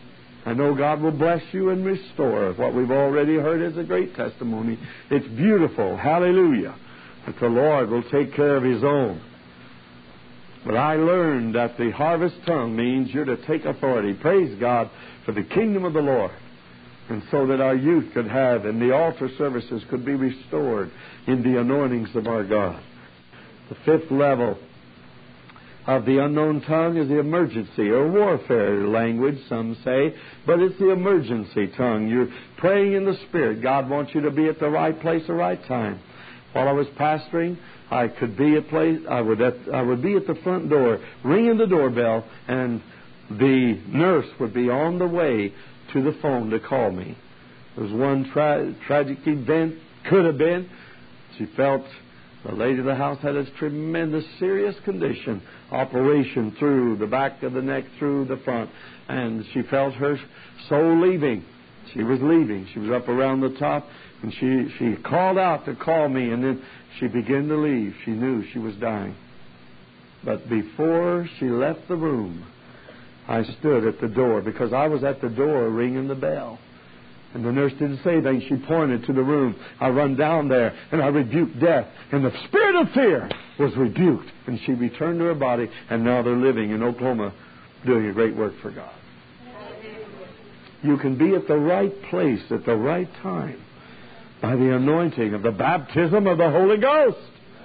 I know God will bless you and restore. What we've already heard is a great testimony. It's beautiful. Hallelujah. That the Lord will take care of His own. But I learned that the harvest tongue means you're to take authority. Praise God for the kingdom of the Lord. And so that our youth could have, and the altar services could be restored in the anointings of our God. The fifth level of the unknown tongue is the emergency or warfare language, some say, but it's the emergency tongue. You're praying in the Spirit. God wants you to be at the right place at the right time. While I was pastoring, I would be at the front door, ringing the doorbell, and the nurse would be on the way to the phone to call me. There was one tragic event, could have been. She felt the lady of the house had a tremendous, serious condition, operation through the back of the neck, through the front, and she felt her soul leaving. She was leaving. She was up around the top, and she called out to call me, and then she began to leave. She knew she was dying. But before she left the room, I stood at the door, because I was at the door ringing the bell. And the nurse didn't say anything. She pointed to the room. I run down there, and I rebuked death. And the spirit of fear was rebuked. And she returned to her body, and now they're living in Oklahoma doing a great work for God. You can be at the right place at the right time by the anointing of the baptism of the Holy Ghost.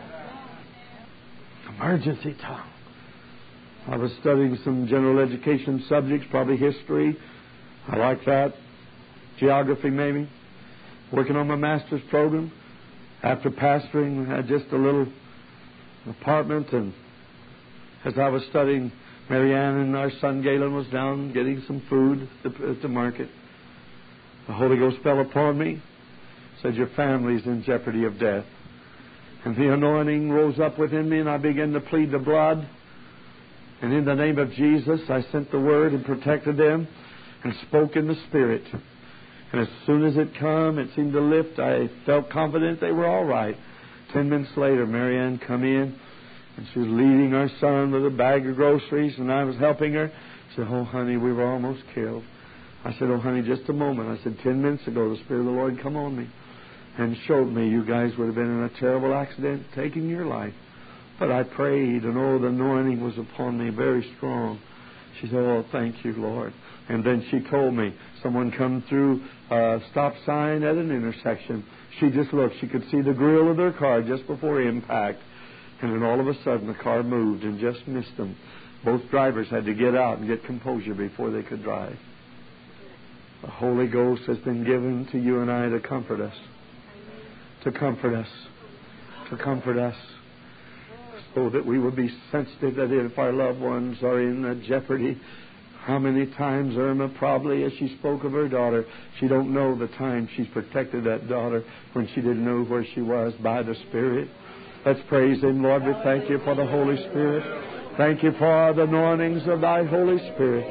Emergency tongue. I was studying some general education subjects, probably history. I like that. Geography, maybe. Working on my master's program. After pastoring, I had just a little apartment, and as I was studying, Marianne and our son Galen was down getting some food at the market. The Holy Ghost fell upon me. Said, your family's in jeopardy of death. And the anointing rose up within me, and I began to plead the blood. And in the name of Jesus, I sent the word and protected them and spoke in the Spirit. And as soon as it come, it seemed to lift. I felt confident they were all right. 10 minutes later, Marianne come in, and she was leading our son with a bag of groceries, and I was helping her. She said, oh, honey, we were almost killed. I said, oh, honey, just a moment. I said, 10 minutes ago, the Spirit of the Lord come on me and showed me you guys would have been in a terrible accident, taking your life. But I prayed, and oh, the anointing was upon me very strong. She said, oh, thank you, Lord. And then she told me someone come through a stop sign at an intersection. She just looked. She could see the grill of their car just before impact. And then all of a sudden the car moved and just missed them. Both drivers had to get out and get composure before they could drive. The Holy Ghost has been given to you and I to comfort us. To comfort us. To comfort us. So that we will be sensitive that if our loved ones are in jeopardy. How many times Irma, probably as she spoke of her daughter, she don't know the time she's protected that daughter when she didn't know where she was by the Spirit. Let's praise Him, Lord. We thank You for the Holy Spirit. Thank You for the anointings of Thy Holy Spirit.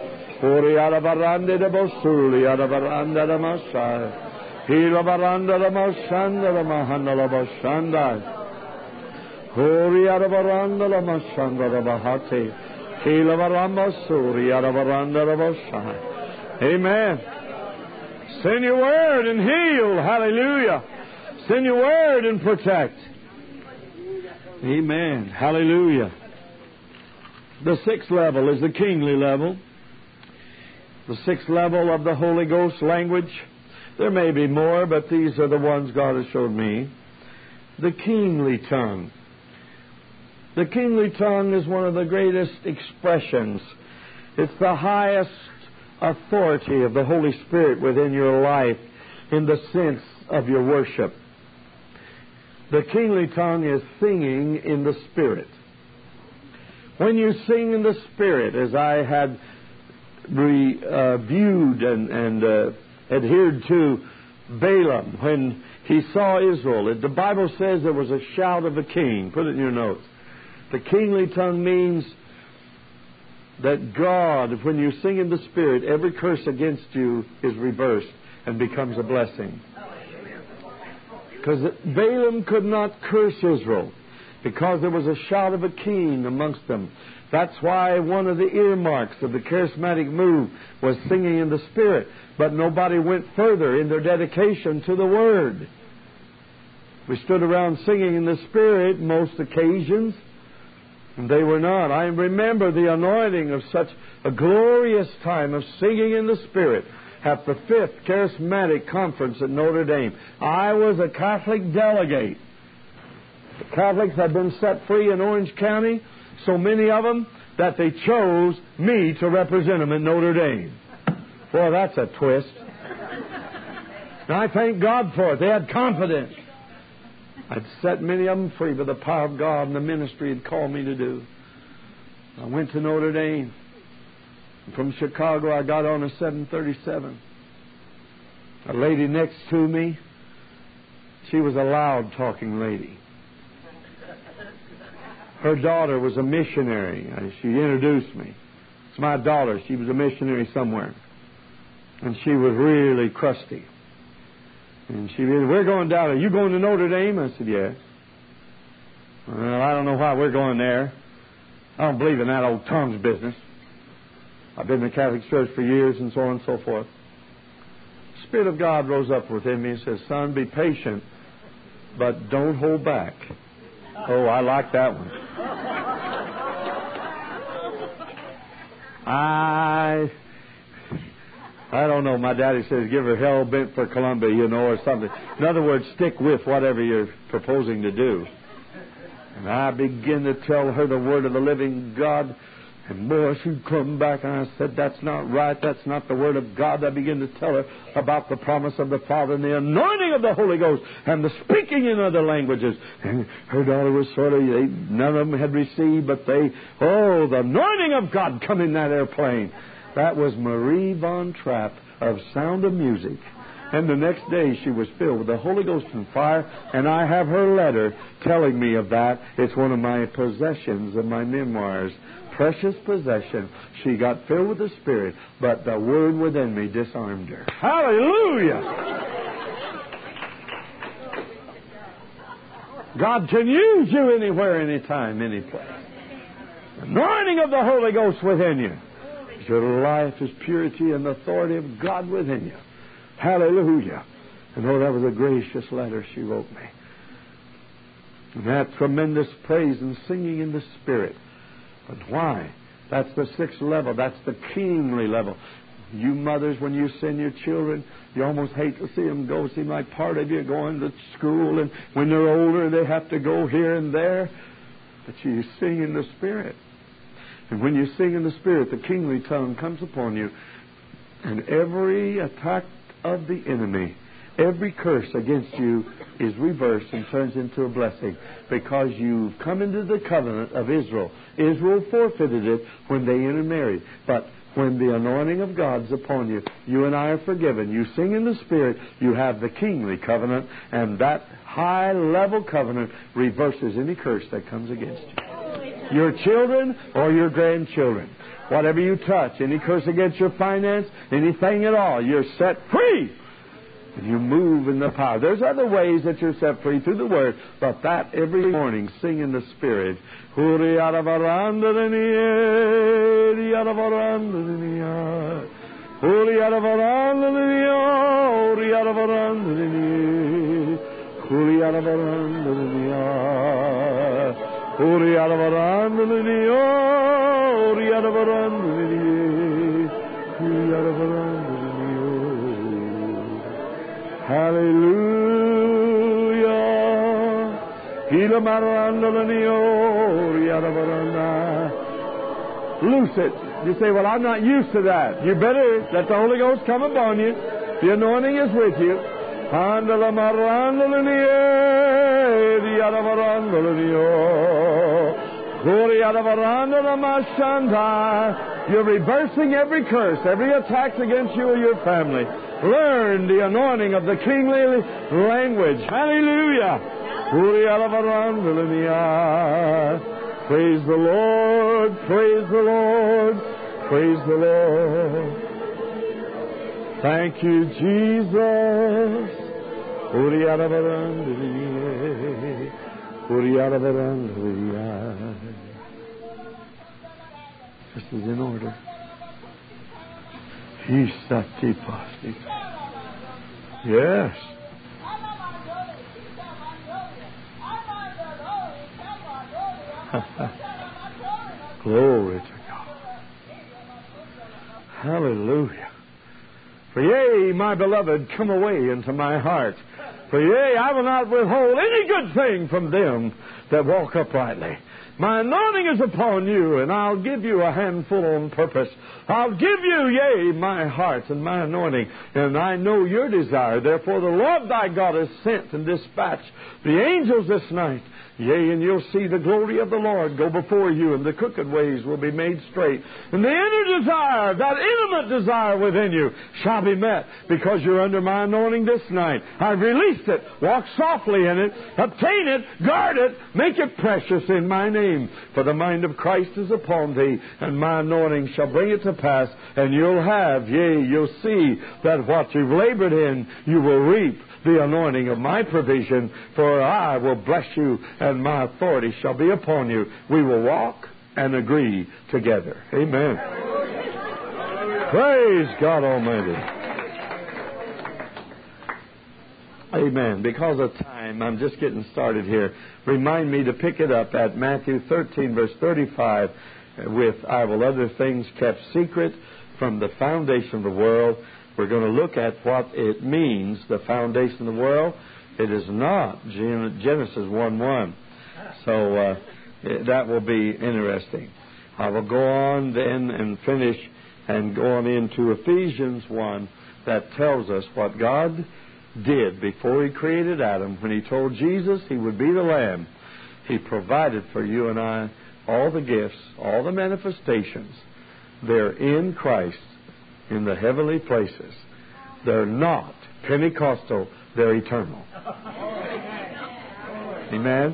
Amen. Send Your word and heal. Hallelujah. Send Your word and protect. Amen. Hallelujah. The sixth level is the kingly level. The sixth level of the Holy Ghost language. There may be more, but these are the ones God has showed me. The kingly tongue. The kingly tongue is one of the greatest expressions. It's the highest authority of the Holy Spirit within your life in the sense of your worship. The kingly tongue is singing in the Spirit. When you sing in the Spirit, as I had viewed and adhered to Balaam when he saw Israel, the Bible says there was a shout of a king. Put it in your notes. The kingly tongue means that God, when you sing in the Spirit, every curse against you is reversed and becomes a blessing. Because Balaam could not curse Israel. because there was a shout of a king amongst them. That's why one of the earmarks of the charismatic move was singing in the Spirit. But nobody went further in their dedication to the Word. We stood around singing in the Spirit most occasions, and they were not. I remember the anointing of such a glorious time of singing in the Spirit at the 5th Charismatic Conference at Notre Dame. I was a Catholic delegate. The Catholics had been set free in Orange County, so many of them, that they chose me to represent them at Notre Dame. Boy, that's a twist. And I thank God for it. They had confidence. I'd set many of them free by the power of God and the ministry He'd called me to do. I went to Notre Dame. From Chicago, I got on a 737. A lady next to me, she was a loud-talking lady. Her daughter was a missionary. She introduced me. It's my daughter. She was a missionary somewhere. And she was really crusty. And she said, "We're going down. Are you going to Notre Dame?" I said, "Yes." "Well, I don't know why we're going there. I don't believe in that old tongues business. I've been in the Catholic Church for years," and so on and so forth. The Spirit of God rose up within me and says, "Son, be patient, but don't hold back." Oh, I like that one. I don't know. My daddy says, give her hell bent for Columbia, or something. In other words, stick with whatever you're proposing to do. And I begin to tell her the word of the living God. And boy, she'd come back, and I said, "That's not right. That's not the word of God." I began to tell her about the promise of the Father and the anointing of the Holy Ghost and the speaking in other languages. And her daughter was none of them had received, but the anointing of God come in that airplane. That was Marie Von Trapp of Sound of Music. And the next day she was filled with the Holy Ghost and fire, and I have her letter telling me of that. It's one of my possessions of my memoirs. Precious possession. She got filled with the Spirit, but the Word within me disarmed her. Hallelujah! God can use you anywhere, anytime, any place. Anointing of the Holy Ghost within you. Your life is purity and the authority of God within you. Hallelujah. And that was a gracious letter she wrote me. And that tremendous praise and singing in the Spirit. But why? That's the 6th level. That's the kingly level. You mothers, when you send your children, you almost hate to see them go. It seems like part of you going to school, and when they're older, they have to go here and there. But you sing in the Spirit. And when you sing in the Spirit, the kingly tongue comes upon you. And every attack of the enemy, every curse against you is reversed and turns into a blessing, because you've come into the covenant of Israel. Israel forfeited it when they intermarried. But when the anointing of God's upon you, you and I are forgiven. You sing in the Spirit, you have the kingly covenant, and that high-level covenant reverses any curse that comes against you. Your children or your grandchildren. Whatever you touch, any curse against your finance, anything at all, you're set free. And you move in the power. There's other ways that you're set free through the Word, but that every morning, sing in the Spirit. Hallelujah. Loose it. You say, "Well, I'm not used to that." You better let the Holy Ghost come upon you. The anointing is with you. You're reversing every curse, every attack against you or your family. Learn the anointing of the kingly language. Hallelujah. Praise the Lord, praise the Lord, praise the Lord. Thank you, Jesus. This is in order. Yes. Glory to God. Hallelujah. For yea, my beloved, come away into my heart. For yea, I will not withhold any good thing from them that walk uprightly. My anointing is upon you, and I'll give you a handful on purpose. I'll give you, yea, my heart and my anointing, and I know your desire. Therefore the Lord thy God has sent and dispatched the angels this night. Yea, and you'll see the glory of the Lord go before you, and the crooked ways will be made straight. And the inner desire, that intimate desire within you, shall be met, because you're under my anointing this night. I've released it. Walk softly in it. Obtain it. Guard it. Make it precious in my name. For the mind of Christ is upon thee, and my anointing shall bring it to pass. And you'll have, yea, you'll see that what you've labored in, you will reap the anointing of my provision, for I will bless you, and my authority shall be upon you. We will walk and agree together. Amen. Praise God Almighty. Amen. Because of time, I'm just getting started here. Remind me to pick it up at Matthew 13, verse 35, with I will other things kept secret from the foundation of the world. We're going to look at what it means, the foundation of the world. It is not Genesis 1:1. So that will be interesting. I will go on then and finish and go on into Ephesians 1 that tells us what God did before He created Adam. When He told Jesus He would be the Lamb, He provided for you and I all the gifts, all the manifestations. They're in Christ. In the heavenly places. They're not Pentecostal, they're eternal. Amen?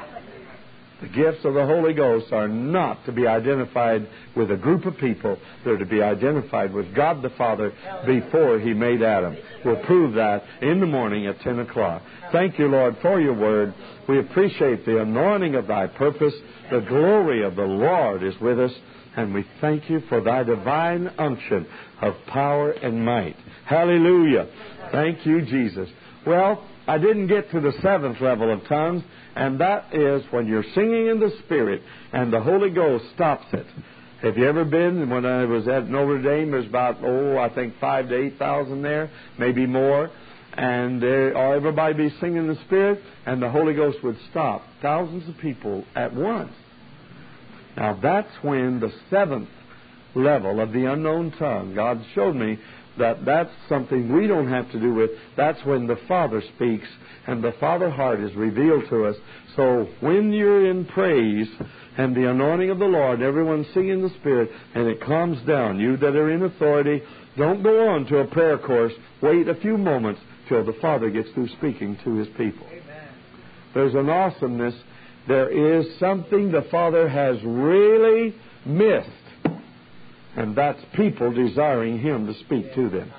The gifts of the Holy Ghost are not to be identified with a group of people. They're to be identified with God the Father before He made Adam. We'll prove that in the morning at 10 o'clock. Thank you, Lord, for your word. We appreciate the anointing of thy purpose. The glory of the Lord is with us. And we thank you for thy divine unction of power and might. Hallelujah. Thank you, Jesus. Well, I didn't get to the 7th level of tongues, and that is when you're singing in the Spirit and the Holy Ghost stops it. Have you ever been? When I was at Notre Dame, there's about, I think 5,000 to 8,000 there, maybe more. And everybody be singing in the Spirit, and the Holy Ghost would stop. Thousands of people at once. Now, that's when the 7th level of the unknown tongue, God showed me that that's something we don't have to do with. That's when the Father speaks and the Father heart is revealed to us. So when you're in praise and the anointing of the Lord, everyone's singing the Spirit, and it calms down, you that are in authority, don't go on to a prayer course. Wait a few moments till the Father gets through speaking to His people. Amen. There's an awesomeness. There is something the Father has really missed, and that's people desiring Him to speak to them.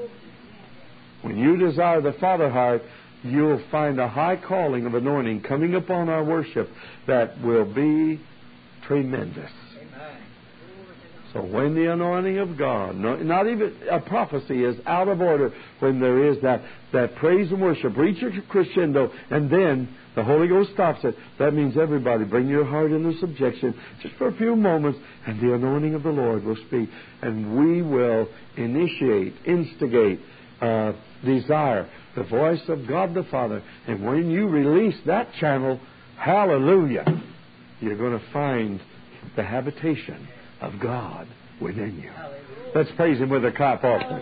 When you desire the Father heart, you'll find a high calling of anointing coming upon our worship that will be tremendous. So when the anointing of God, not even a prophecy, is out of order, when there is that praise and worship, reach your crescendo, and then the Holy Ghost stops it, that means everybody bring your heart into subjection just for a few moments, and the anointing of the Lord will speak. And we will initiate, instigate, desire the voice of God the Father. And when you release that channel, hallelujah, you're going to find the habitation of God within you. Hallelujah. Let's praise Him with a clap offering.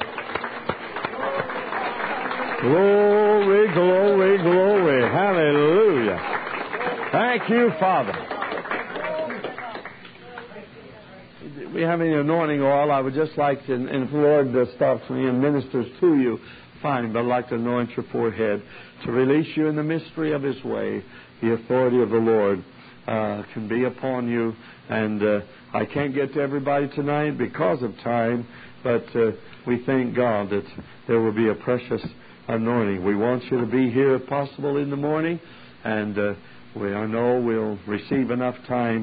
Glory, glory, glory. Hallelujah. Thank you, Father. We have any anointing oil. I would just like to, and if the Lord stops me and ministers to you, fine, but I'd like to anoint your forehead to release you in the mystery of His way. The authority of the Lord can be upon you. And I can't get to everybody tonight because of time, but we thank God that there will be a precious anointing. We want you to be here if possible in the morning, And I know we'll receive enough time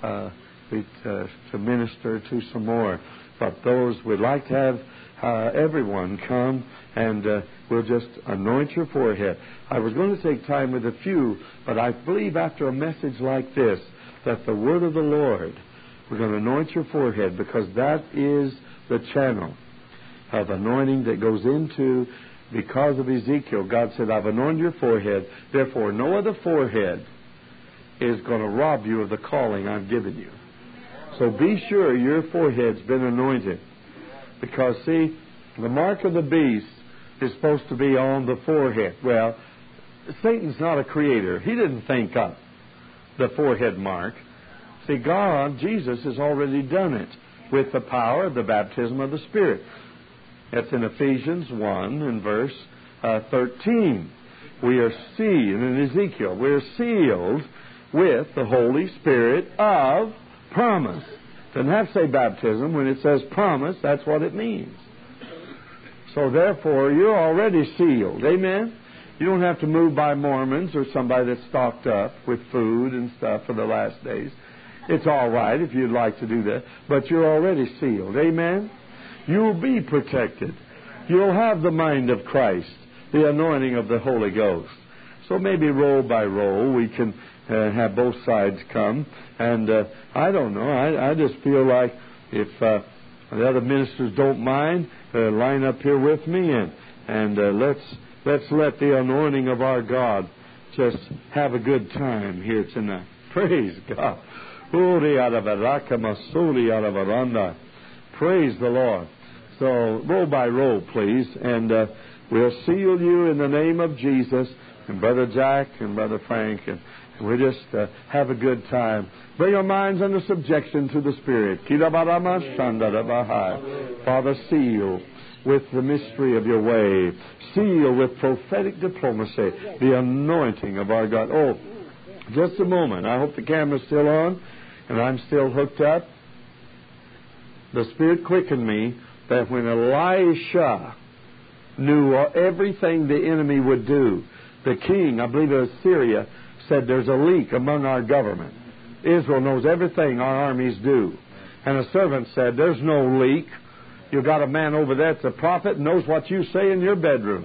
to minister to some more. But those we'd like to have everyone come, and we'll just anoint your forehead. I was going to take time with a few, but I believe after a message like this that the word of the Lord, we're going to anoint your forehead, because that is the channel of anointing that goes into, because of Ezekiel, God said, I've anointed your forehead, therefore no other forehead is going to rob you of the calling I've given you. So be sure your forehead's been anointed. Because, see, the mark of the beast is supposed to be on the forehead. Well, Satan's not a creator. He didn't think up the forehead mark. See, God, Jesus, has already done it with the power of the baptism of the Spirit. That's in Ephesians 1 and verse 13. We are sealed, in Ezekiel, we're sealed with the Holy Spirit of promise. Doesn't have to say baptism. When it says promise, that's what it means. So therefore, you're already sealed. Amen? You don't have to move by Mormons or somebody that's stocked up with food and stuff for the last days. It's all right if you'd like to do that, but you're already sealed. Amen? You'll be protected. You'll have the mind of Christ, the anointing of the Holy Ghost. So maybe roll by roll we can have both sides come. And I don't know. I just feel like if the other ministers don't mind, line up here with me, and let's let the anointing of our God just have a good time here tonight. Praise God. Praise the Lord. So roll by roll, please, and we'll seal you in the name of Jesus, and Brother Jack and Brother Frank, and we just have a good time. Bring our minds under subjection to the Spirit. Father, seal with the mystery of your way. Seal with prophetic diplomacy the anointing of our God. Oh, just a moment. I hope the camera's still on and I'm still hooked up. The Spirit quickened me that when Elisha knew everything the enemy would do, the king, I believe it was Syria, said there's a leak among our government. Israel knows everything our armies do. And a servant said, there's no leak. You've got a man over there that's a prophet and knows what you say in your bedroom.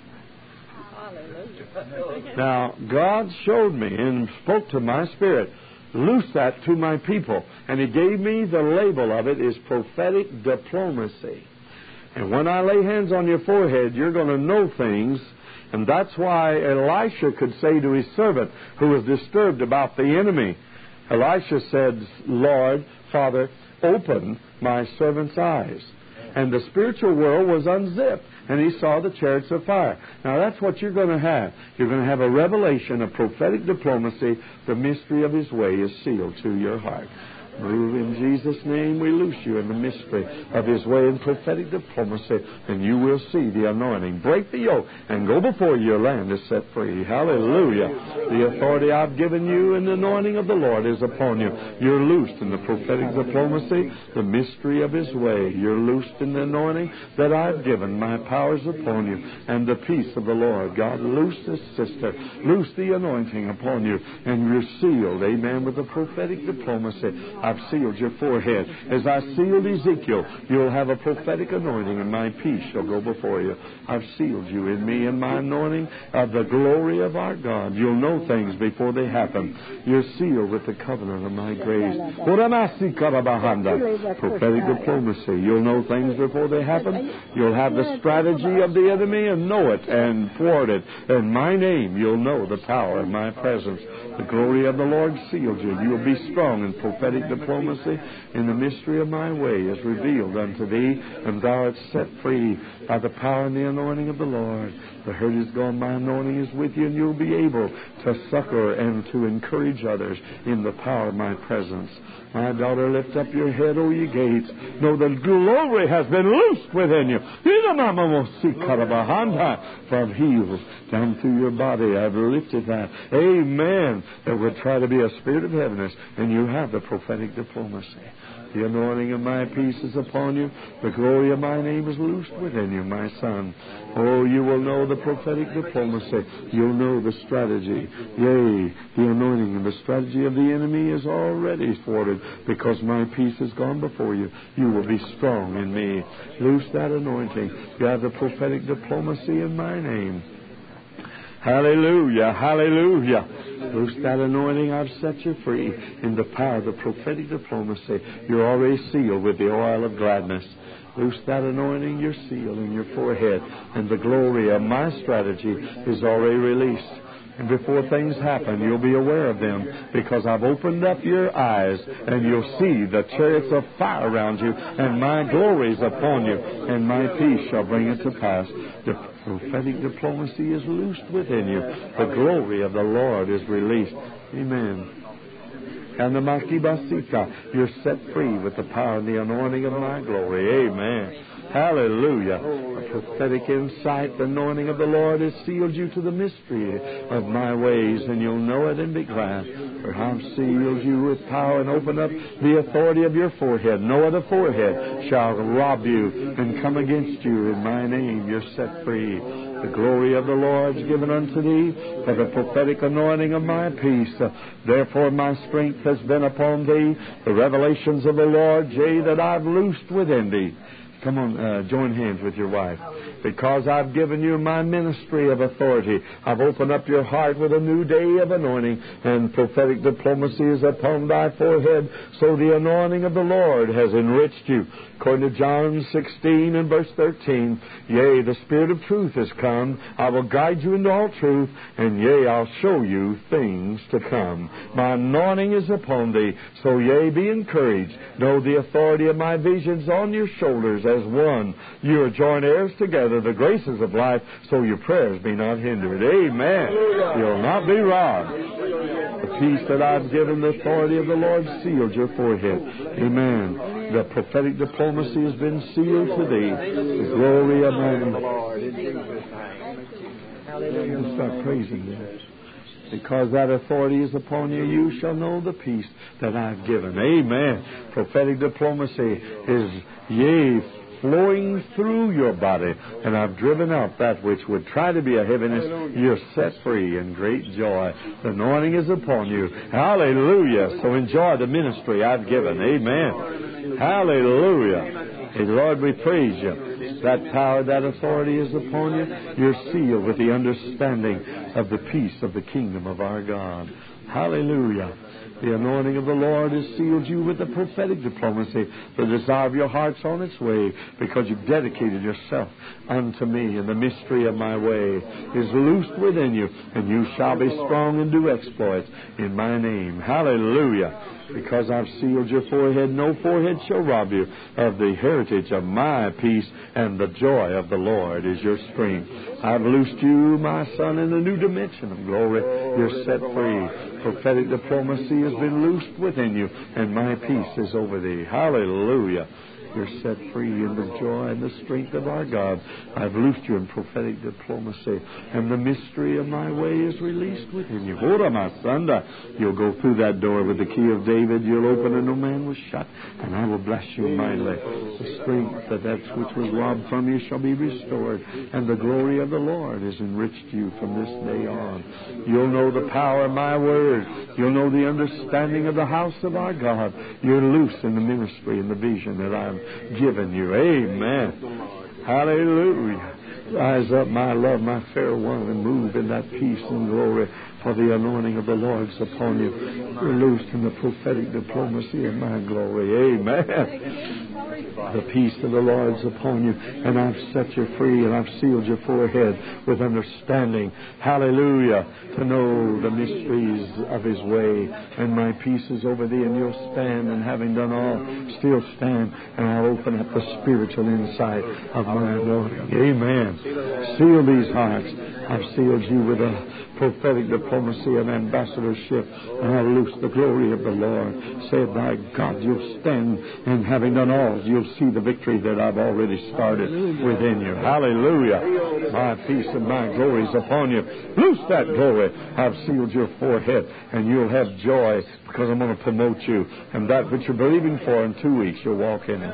Now, God showed me and spoke to my spirit, loose that to my people. And He gave me the label of it is prophetic diplomacy. And when I lay hands on your forehead, you're going to know things. And that's why Elisha could say to his servant, who was disturbed about the enemy, Elisha said, Lord, Father, open my servant's eyes. And the spiritual world was unzipped, and he saw the chariots of fire. Now that's what you're going to have. You're going to have a revelation of prophetic diplomacy. The mystery of His way is sealed to your heart. Move in Jesus' name, we loose you in the mystery of His way in prophetic diplomacy, and you will see the anointing. Break the yoke and go before your land is set free. Hallelujah. The authority I've given you and the anointing of the Lord is upon you. You're loosed in the prophetic diplomacy, the mystery of His way. You're loosed in the anointing that I've given. My power's upon you, and the peace of the Lord. God, loose this sister. Loose the anointing upon you, and you're sealed, amen, with the prophetic diplomacy. I've sealed your forehead. As I sealed Ezekiel, you'll have a prophetic anointing, and my peace shall go before you. I've sealed you in me and my anointing of the glory of our God. You'll know things before they happen. You're sealed with the covenant of my grace. Prophetic diplomacy. You'll know things before they happen. You'll have the strategy of the enemy and know it and thwart it. In my name, you'll know the power of my presence. The glory of the Lord sealed you. You will be strong in prophetic diplomacy, in the mystery of my way is revealed unto thee, and thou art set free by the power and the anointing of the Lord. The hurt is gone, my anointing is with you, and you'll be able to succor and to encourage others in the power of my presence. My daughter, lift up your head, O ye gates. Know the glory has been loosed within you. From heels down through your body, I've lifted that. Amen. There would try to be a spirit of heaviness, and you have the prophetic prophetic diplomacy. The anointing of my peace is upon you. The glory of my name is loosed within you, my son. Oh, you will know the prophetic diplomacy. You'll know the strategy. Yea, the anointing and the strategy of the enemy is already thwarted because my peace has gone before you. You will be strong in me. Loose that anointing. You have the prophetic diplomacy in my name. Hallelujah, hallelujah. Loose that anointing. I've set you free in the power of the prophetic diplomacy. You're already sealed with the oil of gladness. Loose that anointing. You're sealed in your forehead. And the glory of my strategy is already released. And before things happen, you'll be aware of them because I've opened up your eyes and you'll see the chariots of fire around you and my glory is upon you and my peace shall bring it to pass. The prophetic diplomacy is loosed within you. The glory of the Lord is released. Amen. And the Makibasika, you're set free with the power and the anointing of my glory. Amen. Hallelujah. The prophetic insight, the anointing of the Lord has sealed you to the mystery of my ways, and you'll know it and be glad. For I've sealed you with power and opened up the authority of your forehead. No other forehead shall rob you and come against you. In my name you're set free. The glory of the Lord is given unto thee for the prophetic anointing of my peace. Therefore my strength has been upon thee. The revelations of the Lord, yea, that I've loosed within thee. Come on, join hands with your wife. Because I've given you my ministry of authority, I've opened up your heart with a new day of anointing, and prophetic diplomacy is upon thy forehead. So the anointing of the Lord has enriched you. According to John 16 and verse 13, yea, the Spirit of truth is come. I will guide you into all truth, and yea, I'll show you things to come. My anointing is upon thee. So yea, be encouraged. Know the authority of my visions on your shoulders as one. You are joint heirs together, the graces of life, so your prayers be not hindered. Amen. You'll not be robbed. The peace that I've given, the authority of the Lord sealed your forehead. Amen. The prophetic diplomacy has been sealed to thee. The glory of my Lord. Hallelujah. Start praising Him. Because that authority is upon you, you shall know the peace that I've given. Amen. Prophetic diplomacy is, yea, flowing through your body. And I've driven out that which would try to be a heaviness. You're set free in great joy. The anointing is upon you. Hallelujah. So enjoy the ministry I've given. Amen. Hallelujah. Hey, Lord, we praise you. That power, that authority is upon you. You're sealed with the understanding of the peace of the kingdom of our God. Hallelujah. The anointing of the Lord has sealed you with the prophetic diplomacy. The desire of your heart's on its way because you've dedicated yourself unto me, and the mystery of my way is loosed within you, and you shall be strong and do exploits in my name. Hallelujah. Because I've sealed your forehead, no forehead shall rob you of the heritage of my peace, and the joy of the Lord is your strength. I've loosed you, my son, in a new dimension of glory. You're set free. Prophetic diplomacy has been loosed within you, and my peace is over thee. Hallelujah. You're set free in the joy and the strength of our God. I've loosed you in prophetic diplomacy, and the mystery of my way is released within you. Ora masanda. You'll go through that door with the key of David. You'll open and no man will shut, and I will bless you mightily. The strength that which was robbed from you shall be restored, and the glory of the Lord has enriched you from this day on. You'll know the power of my word. You'll know the understanding of the house of our God. You're loose in the ministry and the vision that I've given you. Amen. Hallelujah. Rise up, my love, my fair one, and move in that peace and glory, for the anointing of the Lord's upon you. You're loosed in the prophetic diplomacy of my glory. Amen. The peace of the Lord's upon you, and I've set you free, and I've sealed your forehead with understanding. Hallelujah. To know the mysteries of His way, and my peace is over thee, and you'll stand, and having done all, still stand, and I'll open up the spiritual insight of my anointing. Amen. Seal these hearts. I've sealed you with a prophetic diplomacy diplomacy and ambassadorship. And I loose the glory of the Lord. Say, by God, you'll stand, and having done all, you'll see the victory that I've already started within you. Hallelujah. My peace and my glory is upon you. Loose that glory. I've sealed your forehead, and you'll have joy because I'm going to promote you. And that which you're believing for in 2 weeks, you'll walk in it.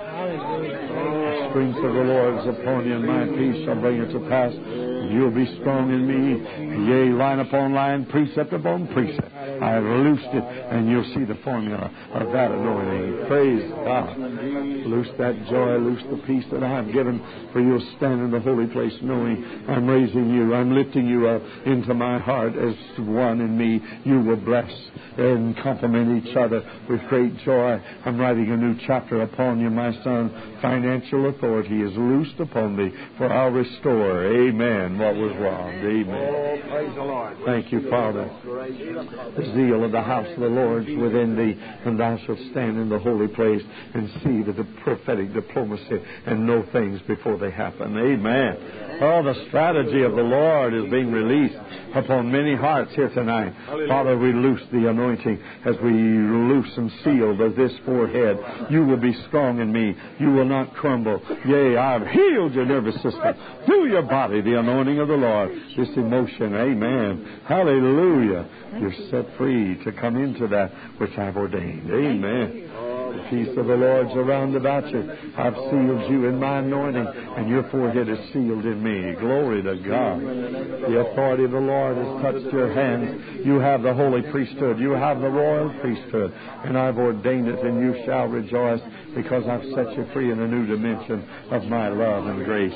The strength of the Lord is upon you, and my peace shall bring it to pass. You'll be strong in me. Yea, line upon line, precept upon precept. I have loosed it, and you'll see the formula of that anointing. Praise God. Loose that joy, loose the peace that I have given, for you'll stand in the holy place knowing I'm raising you, I'm lifting you up into my heart as one in me. You will bless and complement each other with great joy. I'm writing a new chapter upon you, my son. Financial authority is loosed upon thee, for I'll restore. Amen. What was wrong. Amen. Praise the Lord. Thank you, Father. The zeal of the house of the Lord is within thee, and thou shalt stand in the holy place and see the prophetic diplomacy and know things before they happen. Amen. Oh, the strategy of the Lord is being released upon many hearts here tonight. Father, we loose the anointing as we loose and seal this forehead. You will be strong in me. You will not crumble. Yea, I've healed your nervous system. Through your body, the anointing of the Lord. This emotion. Amen. Hallelujah. You're set free to come into that which I've ordained. Amen. The peace of the Lord's around about you. I've sealed you in my anointing, and your forehead is sealed in me. Glory to God. The authority of the Lord has touched your hands. You have the holy priesthood. You have the royal priesthood. And I've ordained it, and you shall rejoice, because I've set you free in a new dimension of my love and grace.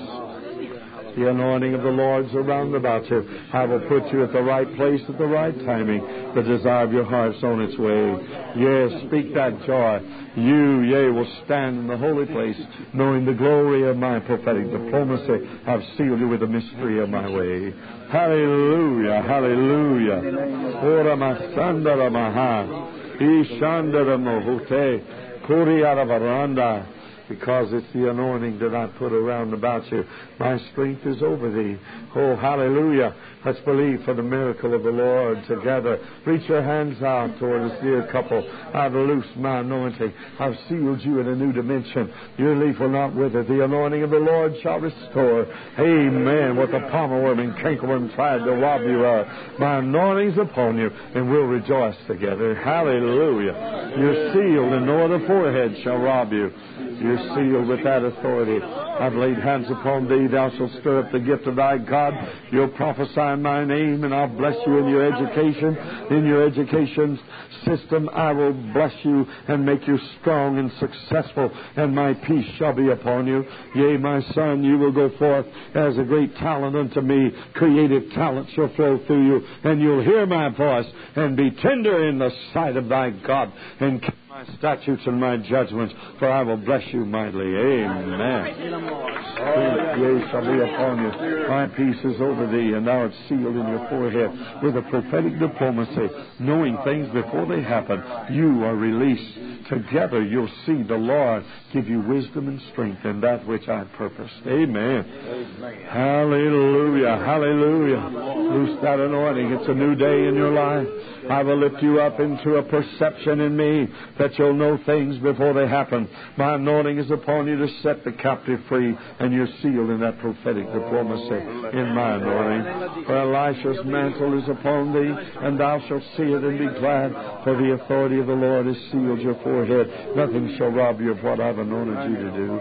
The anointing of the Lord's around about you. I will put you at the right place at the right timing. The desire of your heart's on its way. Yes, speak that joy. You, yea, will stand in the holy place, knowing the glory of my prophetic diplomacy. I've sealed you with the mystery of my way. Hallelujah, hallelujah. Ora masandara maha. Ishandara mohote. Kuriara varanda. Because it's the anointing that I put around about you. My strength is over thee. Oh, hallelujah. Let's believe for the miracle of the Lord together. Reach your hands out toward this dear couple. I've loosed my anointing. I've sealed you in a new dimension. Your leaf will not wither. The anointing of the Lord shall restore. Amen. What the palmer worm and cankerworm tried to rob you of. My anointing's upon you, and we'll rejoice together. Hallelujah. You're sealed, and no other forehead shall rob you. You're sealed with that authority. I've laid hands upon thee. Thou shalt stir up the gift of thy God. You'll prophesy in my name, and I'll bless you in your education. In your education system, I will bless you and make you strong and successful, and my peace shall be upon you. Yea, my son, you will go forth as a great talent unto me. Creative talent shall flow through you, and you'll hear my voice and be tender in the sight of thy God, and keep my statutes and my judgments, for I will bless you mightily. Amen. Strength, yea, shall be upon you. My peace is over thee, and thou art sealed in your forehead with a prophetic diplomacy, knowing things before they happen. You are released. Together you'll see the Lord give you wisdom and strength in that which I purposed. Amen. Amen. Hallelujah. Hallelujah. Loose that anointing. It's a new day in your life. I will lift you up into a perception in me that you'll know things before they happen. My anointing is upon you to set the captive free, and you're sealed in that prophetic diplomacy in my anointing. For Elisha's mantle is upon thee, and thou shalt see it and be glad, for the authority of the Lord has sealed your forehead. Nothing shall rob you of what I've anointed you to do.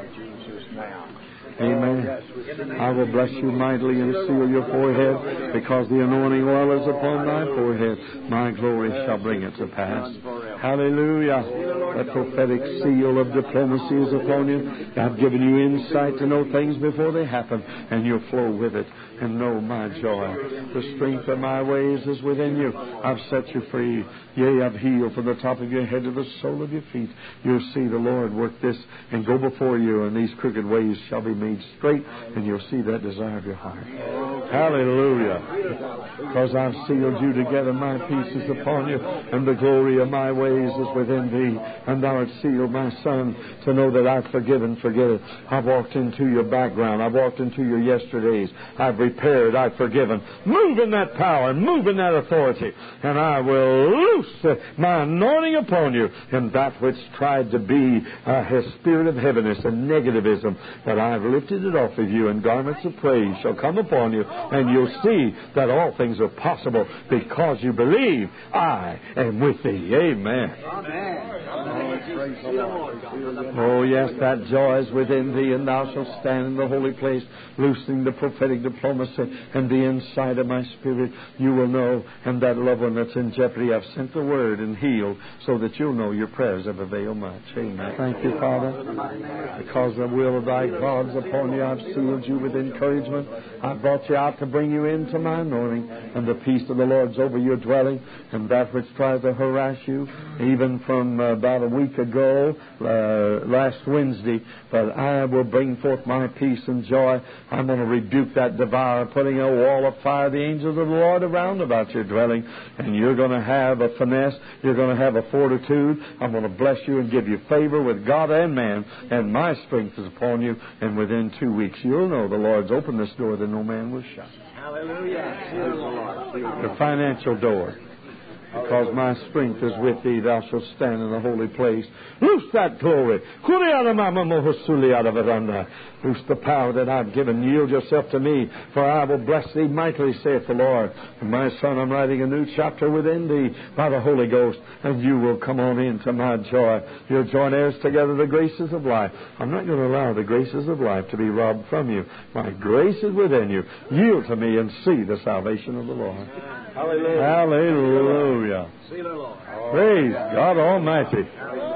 Amen. I will bless you mightily and seal your forehead, because the anointing oil is upon thy forehead. My glory shall bring it to pass. Hallelujah. That prophetic seal of diplomacy is upon you. I've given you insight to know things before they happen, and you'll flow with it and know my joy. The strength of my ways is within you. I've set you free. Yea, I've healed from the top of your head to the sole of your feet. You'll see the Lord work this and go before you, and these crooked ways shall be made straight, and you'll see that desire of your heart. Hallelujah. Because I've sealed you together, my peace is upon you, and the glory of my ways is within thee. and Thou art sealed, my son, to know that I've forgiven, forget it. I've walked into your background. I've walked into your yesterdays. I've repaired. I've forgiven. Move in that power. Move in that authority. And I will loose my anointing upon you. And that which tried to be a spirit of heaviness and negativism, that I've lifted it off of you, and garments of praise shall come upon you. And you'll see that all things are possible because you believe I am with thee. Amen. Oh, yes, that joy is within thee, and thou shalt stand in the holy place, loosing the prophetic diplomacy and the inside of my spirit. You will know, and that loved one that's in jeopardy, I've sent the word and healed, so that you'll know your prayers have availed much. Amen. Thank you, Father, because the will of thy God's upon you. I've sealed you with encouragement. I've brought you out to bring you into my anointing, and the peace of the Lord's over your dwelling, and that which tries to harass you, even from about a week ago, last Wednesday, but I will bring forth my peace and joy. I'm going to rebuke that devourer, putting a wall of fire, the angels of the Lord around about your dwelling, and you're going to have a finesse, you're going to have a fortitude. I'm going to bless you and give you favor with God and man, and my strength is upon you, and within 2 weeks you'll know the Lord's opened this door that no man will shut. Hallelujah. The financial door. Because my strength is with thee, thou shalt stand in the holy place. Loose that glory. Loose the power that I've given. Yield yourself to me, for I will bless thee mightily, saith the Lord. And my son, I'm writing a new chapter within thee by the Holy Ghost, and you will come on into my joy. You'll join heirs together the graces of life. I'm not going to allow the graces of life to be robbed from you. My grace is within you. Yield to me and see the salvation of the Lord. Hallelujah. Hallelujah. Praise God Almighty.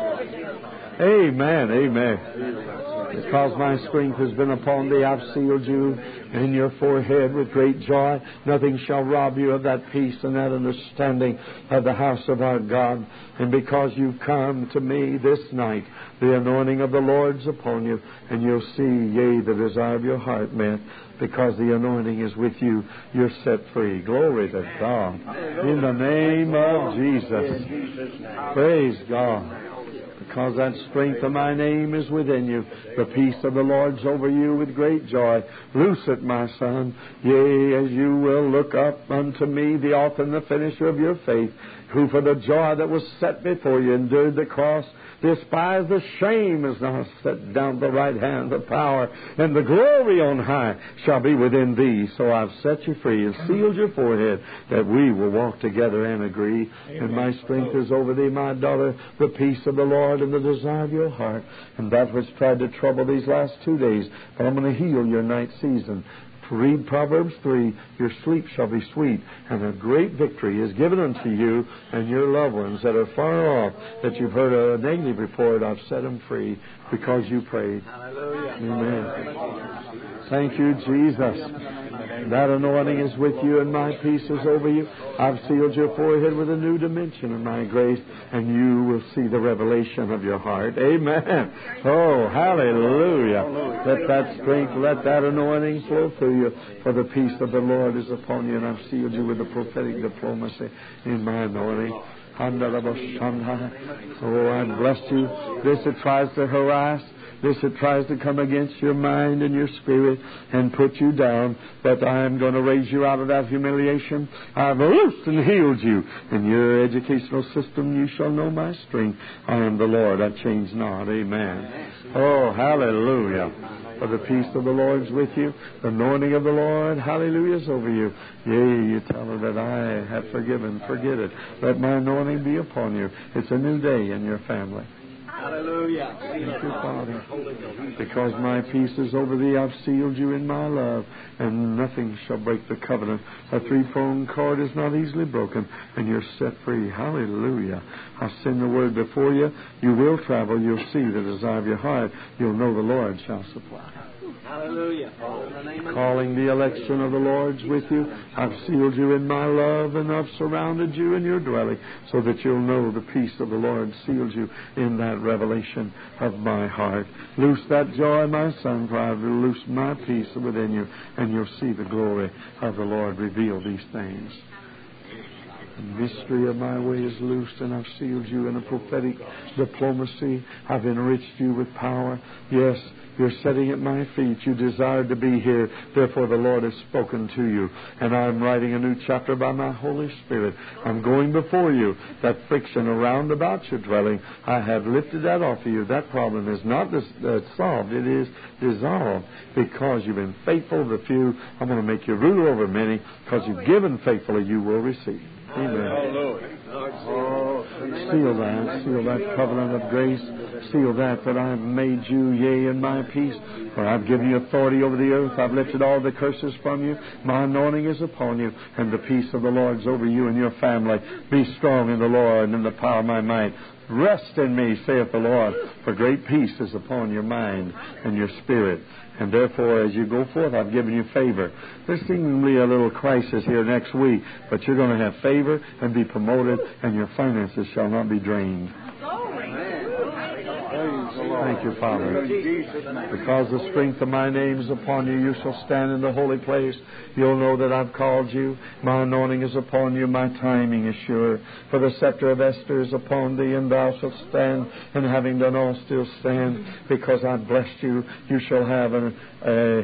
Amen. Amen. Because my strength has been upon thee, I've sealed you in your forehead with great joy. Nothing shall rob you of that peace and that understanding of the house of our God. And because you've come to me this night, the anointing of the Lord's upon you, and you'll see, yea, the desire of your heart met. Because the anointing is with you, you're set free. Glory to God. In the name of Jesus. Praise God. Because that strength of my name is within you. The peace of the Lord's over you with great joy. Loose it, my son. Yea, as you will look up unto me, the author and the finisher of your faith, who for the joy that was set before you endured the cross, despised the shame, is now set down at the right hand of power, and the glory on high shall be within thee. So I've set you free and sealed your forehead, that we will walk together and agree. Amen. And my strength is over thee, my daughter, the peace of the Lord and the desire of your heart, and that which tried to trouble these last 2 days. But I'm going to heal your night season. Read Proverbs 3, your sleep shall be sweet, and a great victory is given unto you and your loved ones that are far off, that you've heard a negative report. I've set them free because you prayed. Hallelujah. Amen. Thank you, Jesus. That anointing is with you, and my peace is over you. I've sealed your forehead with a new dimension of my grace, and you will see the revelation of your heart. Amen. Oh, hallelujah. Let that strength, let that anointing flow through you, for the peace of the Lord is upon you, and I've sealed you with the prophetic diplomacy in my anointing. Oh, I've blessed you. This that tries to harass, this that tries to come against your mind and your spirit and put you down, but I am going to raise you out of that humiliation. I've loosed and healed you. In your educational system you shall know my strength. I am the Lord, I change not. Amen. Oh, hallelujah. For the peace of the Lord's with you. The anointing of the Lord, hallelujah, is over you. Yea, you tell her that I have forgiven. Forget it. Let my anointing be upon you. It's a new day in your family. Hallelujah. Thank you, Father. Because my peace is over thee, I've sealed you in my love, and nothing shall break the covenant. A three-pronged cord is not easily broken, and you're set free. Hallelujah. I'll send the word before you. You will travel. You'll see the desire of your heart. You'll know the Lord shall supply. Hallelujah. Calling the election of the Lord's with you. I've sealed you in my love, and I've surrounded you in your dwelling, so that you'll know the peace of the Lord seals you in that revelation of my heart. Loose that joy, my son, for I will loose my peace within you, and you'll see the glory of the Lord reveal these things. The mystery of my way is loosed, and I've sealed you in a prophetic diplomacy. I've enriched you with power. Yes, you're sitting at my feet. You desired to be here. Therefore, the Lord has spoken to you. And I'm writing a new chapter by my Holy Spirit. I'm going before you. That friction around about your dwelling, I have lifted that off of you. That problem is not solved. It is dissolved because you've been faithful to the few. I'm going to make you ruler over many, because you've given faithfully, you will receive. Amen. Seal that covenant of grace. Seal that I have made you, yea, in my peace. For I've given you authority over the earth. I've lifted all the curses from you. My anointing is upon you, and the peace of the Lord is over you and your family. Be strong in the Lord and in the power of my might. Rest in me, saith the Lord, for great peace is upon your mind and your spirit. And therefore, as you go forth, I've given you favor. There's seemingly a little crisis here next week, but you're going to have favor and be promoted, and your finances shall not be drained. Thank you, Father. Because the strength of my name is upon you, you shall stand in the holy place. You'll know that I've called you. My anointing is upon you. My timing is sure. For the scepter of Esther is upon thee, and thou shalt stand. And having done all, still stand. Because I've blessed you, you shall have an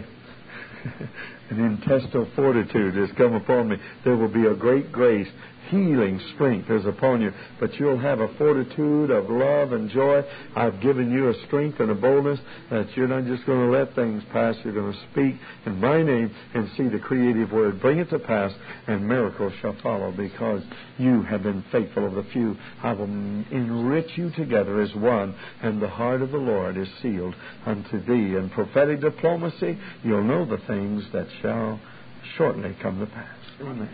intestinal fortitude has come upon me. There will be a great grace. Healing strength is upon you, but you'll have a fortitude of love and joy. I've given you a strength and a boldness that you're not just going to let things pass. You're going to speak in my name and see the creative word. Bring it to pass, and miracles shall follow, because you have been faithful of the few. I will enrich you together as one, and the heart of the Lord is sealed unto thee. In prophetic diplomacy, you'll know the things that shall shortly come to pass. Amen.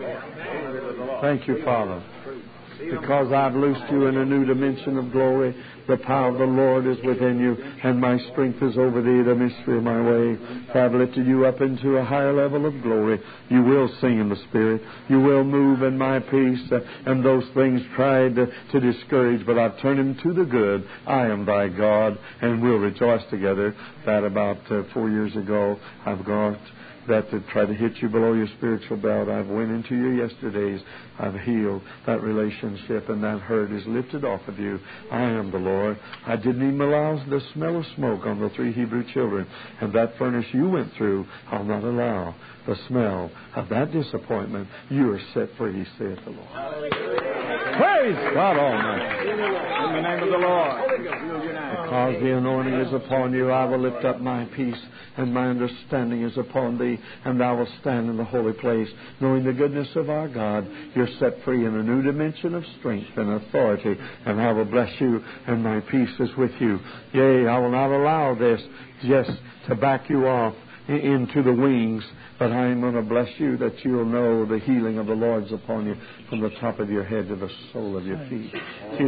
Thank you, Father. Because I've loosed you in a new dimension of glory, the power of the Lord is within you, and my strength is over thee, the mystery of my way. For I've lifted you up into a higher level of glory. You will sing in the Spirit. You will move in my peace, and those things tried to discourage, but I've turned them to the good. I am thy God, and we'll rejoice together. That about 4 years ago, I've got that to try to hit you below your spiritual belt. I've went into your yesterdays. I've healed that relationship, and that hurt is lifted off of you. I am the Lord. I didn't even allow the smell of smoke on the 3 Hebrew children. And that furnace you went through, I'll not allow the smell of that disappointment. You are set free, saith the Lord. Praise God Almighty. In the name of the Lord. Because the anointing is upon you, I will lift up my peace, and my understanding is upon thee, and thou wilt stand in the holy place, knowing the goodness of our God. You're set free in a new dimension of strength and authority, and I will bless you, and my peace is with you. Yea, I will not allow this just to back you off into the wings, but I am going to bless you that you'll know the healing of the Lord's upon you from the top of your head to the sole of your feet. So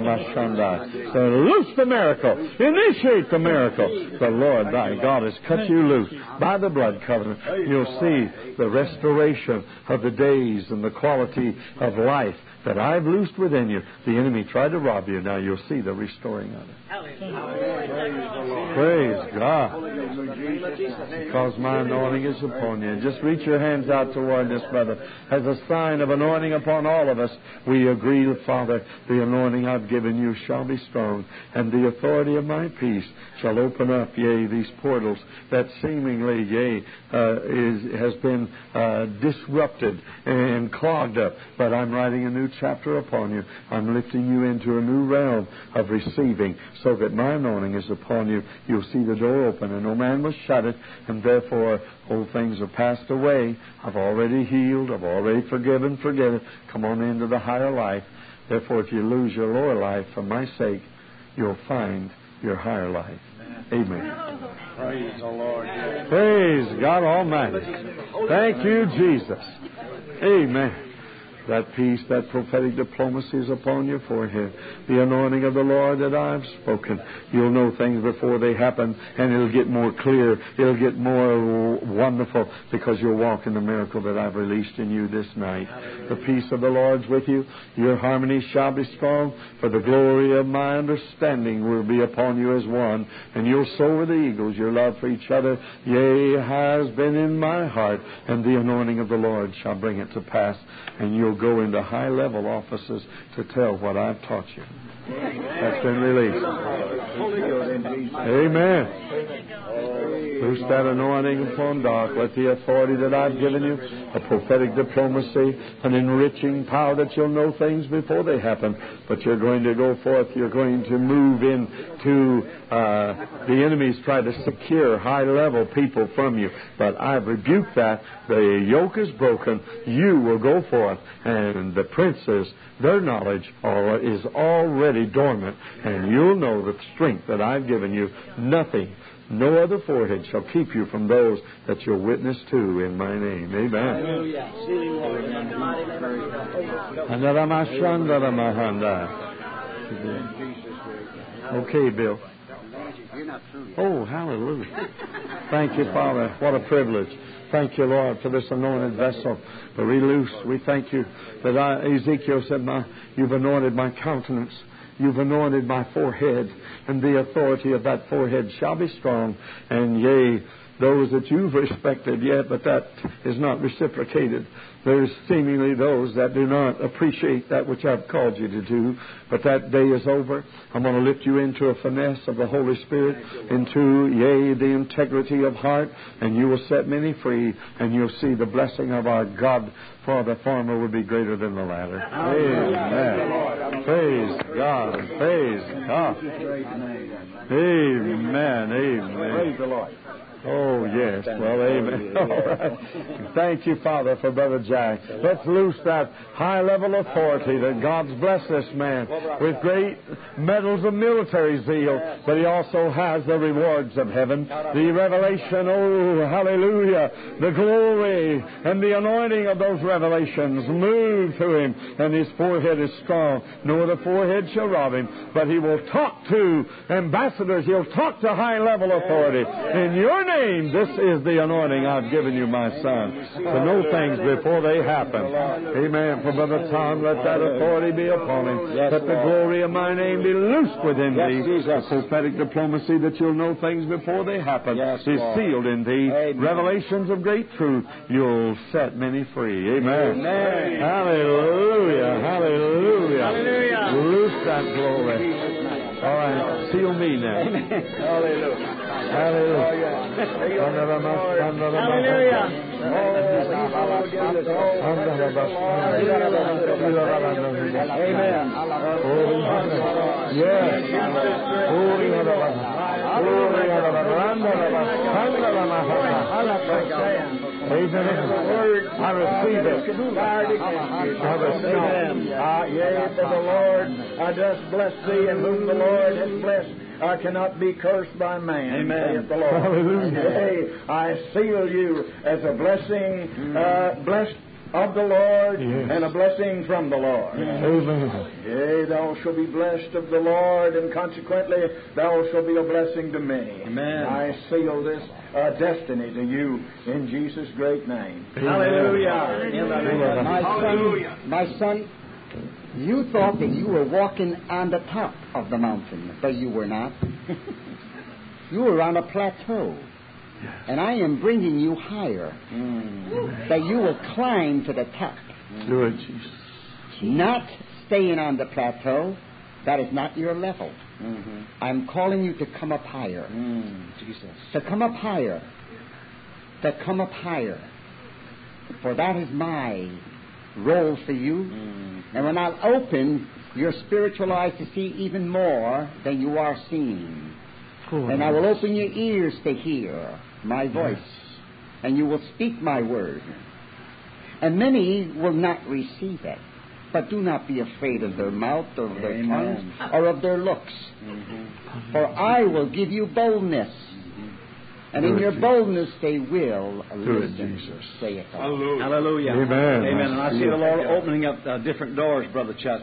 loose the miracle. Initiate the miracle. The Lord thy God has cut you loose by the blood covenant. You'll see the restoration of the days and the quality of life that I've loosed within you. The enemy tried to rob you. Now you'll see the restoring of it. Praise God. Because my anointing is upon you. Just reach your hands out toward this, brother. As a sign of anointing upon all of us, we agree with Father, the anointing I've given you shall be strong, and the authority of my peace shall open up, yea, these portals that seemingly, has been disrupted and clogged up. But I'm writing a new chapter upon you. I'm lifting you into a new realm of receiving, so that my anointing is upon you. You'll see the door open, and no man will shut it, and therefore old things are passed away. I've already healed. I've already forgiven. Forget it. Come on into the higher life. Therefore, if you lose your lower life for my sake, you'll find your higher life. Amen. Praise the Lord. Praise God Almighty. Thank you, Jesus. Amen. That peace, that prophetic diplomacy is upon your forehead. The anointing of the Lord that I've spoken. You'll know things before they happen, and it'll get more clear. It'll get more wonderful, because you'll walk in the miracle that I've released in you this night. The peace of the Lord's with you. Your harmony shall be strong, for the glory of my understanding will be upon you as one. And you'll soar with the eagles. Your love for each other, yea, has been in my heart, and the anointing of the Lord shall bring it to pass. And you'll go into high-level offices to tell what I've taught you. That's been released. Amen. Loose that anointing upon Doc. Let the authority that I've given you, a prophetic diplomacy, an enriching power that you'll know things before they happen. But you're going to go forth. You're going to move into the enemies try to secure high-level people from you. But I've rebuked that. The yoke is broken. You will go forth. And the princes, their knowledge is already dormant. And you'll know the strength that I've given you. Nothing, no other forehead shall keep you from those that you'll witness to in my name. Amen. Okay, Bill. Oh, hallelujah. Thank you, Father. What a privilege. Thank you, Lord, for this anointed vessel. The release. We thank you that Ezekiel said, you've anointed my countenance. You've anointed my forehead, and the authority of that forehead shall be strong. And yea, those that you've respected, yet, but that is not reciprocated. There's seemingly those that do not appreciate that which I've called you to do. But that day is over. I'm going to lift you into a finesse of the Holy Spirit, into, yea, the integrity of heart, and you will set many free, and you'll see the blessing of our God, for the former will be greater than the latter. Amen. Praise God. Praise God. Amen. Amen. Praise the Lord. Oh, yes. Well, amen. All right. Thank you, Father, for Brother Jack. Let's loose that high-level authority that God's blessed this man with great medals of military zeal, but he also has the rewards of heaven, the revelation, oh, hallelujah, the glory and the anointing of those revelations move through him, and his forehead is strong. No other forehead shall rob him, but he will talk to ambassadors. He'll talk to high-level authority. In your name, this is the anointing I've given you, my son, to know things before they happen. Amen. For Brother Tom, let that authority be upon him. Let the glory of my name be loosed within thee. The prophetic diplomacy that you'll know things before they happen is sealed in thee. Revelations of great truth. You'll set many free. Amen. Hallelujah. Hallelujah. Hallelujah. Loose that glory. All right. Seal me now. Hallelujah. Hallelujah. Hallelujah. Amen. Yes. I receive it. Yea, for the Lord doth bless thee, and whom the Lord hath blessed cannot be cursed by man. Amen. Saith the Lord. Hallelujah. Yea, I seal you as a blessing, blessed of the Lord, and a blessing from the Lord. Amen. Yea, thou shalt be blessed of the Lord, and consequently thou shalt be a blessing to many. Amen. I seal this destiny to you in Jesus' great name. Hallelujah. My son, you thought that you were walking on the top of the mountain, but you were not. You were on a plateau. And I am bringing you higher, that you will climb to the top. Do it, Jesus. Not staying on the plateau. That is not your level. I'm calling you to come up higher. Jesus. To come up higher. To come up higher. For that is my role for you. And when I'll open your spiritual eyes to see even more than you are seeing. And I will open your ears to hear my voice, and you will speak my word. And many will not receive it. But do not be afraid of their mouth, or of their tongues, or of their looks. For I will give you boldness. And in your boldness they will listen. Say it. Hallelujah. Hallelujah. Amen. Amen. And I see the Lord opening up different doors, Brother Chuck.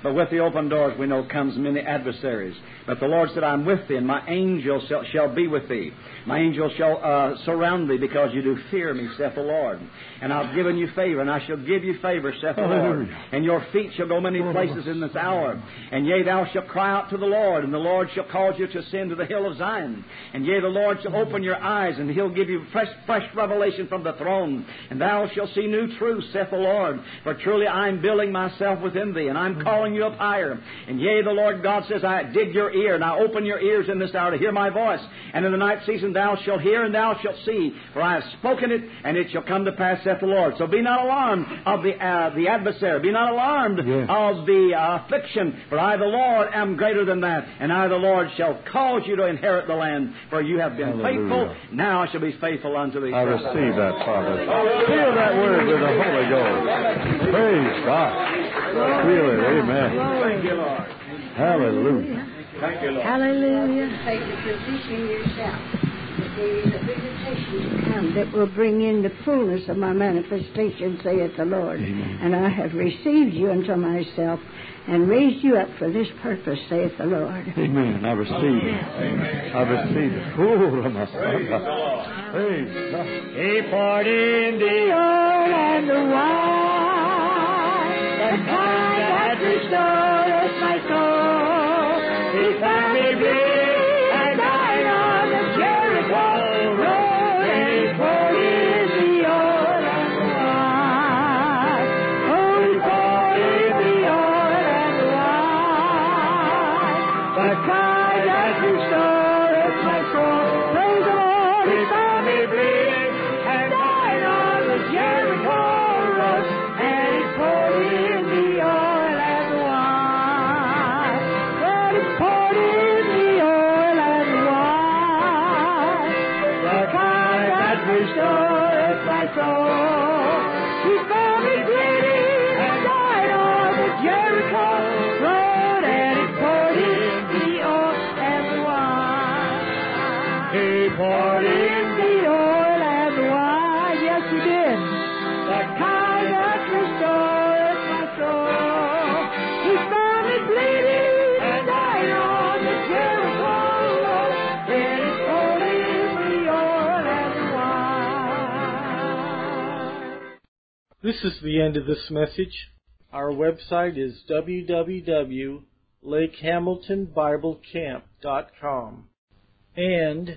But with the open doors, we know, comes many adversaries. But the Lord said, I'm with thee, and my angel shall be with thee. My angel shall surround thee, because you do fear me, saith the Lord. And I've given you favor, and I shall give you favor, saith the Lord. And your feet shall go many places in this hour. And yea, thou shalt cry out to the Lord, and the Lord shall cause you to ascend to the hill of Zion. And yea, the Lord shall open your eyes, and He'll give you fresh revelation from the throne. And thou shalt see new truths, saith the Lord. For truly I'm building myself within thee, and I'm calling you up higher. And yea, the Lord God says, I dig your ear, and I open your ears in this hour to hear my voice. And in the night season thou shalt hear, and thou shalt see. For I have spoken it, and it shall come to pass, saith the Lord. So be not alarmed of the adversary. Be not alarmed of the affliction. For I, the Lord, am greater than that. And I, the Lord, shall cause you to inherit the land. For you have been faithful. Now I shall be faithful unto thee. I receive that, Father. Feel that word with the Holy Ghost. Praise God. Feel it. Amen. Thank you, Lord. Hallelujah. Thank you, Lord. Hallelujah. Thank you for positioning yourself. There is a visitation to come that will bring in the fullness of my manifestation, saith the Lord. Amen. And I have received you unto myself and raised you up for this purpose, saith the Lord. Amen. I receive it. I receive it. Oh, my son. Praise God. He poured in the oil and the wine, the kind that restoreth my soul. He found me bleeding and died on the Jericho road, and He poured in the oil and the wine. Oh, He poured in the oil and the wine, the kind that restoreth my soul. Praise the Lord. He found me bleeding and died on the Jericho road, and He poured in the oil and the wine. Well, He poured in the oil and the wine, the kind that restoreth my soul. He found me bleeding and died on the Jericho road, and He poured in the oil and the wine. He poured in the oil and the wine, yes He did, the kind that restoreth my soul. He found me bleeding and died on the Jericho road, and He poured in the oil and the wine. This is the end of this message. Our website is www.lakehamiltonbiblecamp.com and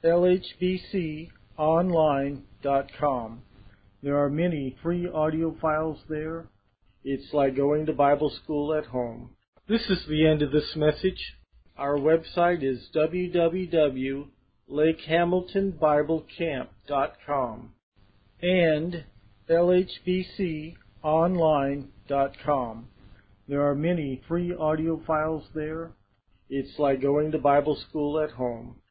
lhbconline.com. There are many free audio files there. It's like going to Bible school at home. This is the end of this message. Our website is www.lakehamiltonbiblecamp.com and lhbconline.com. There are many free audio files there. It's like going to Bible school at home.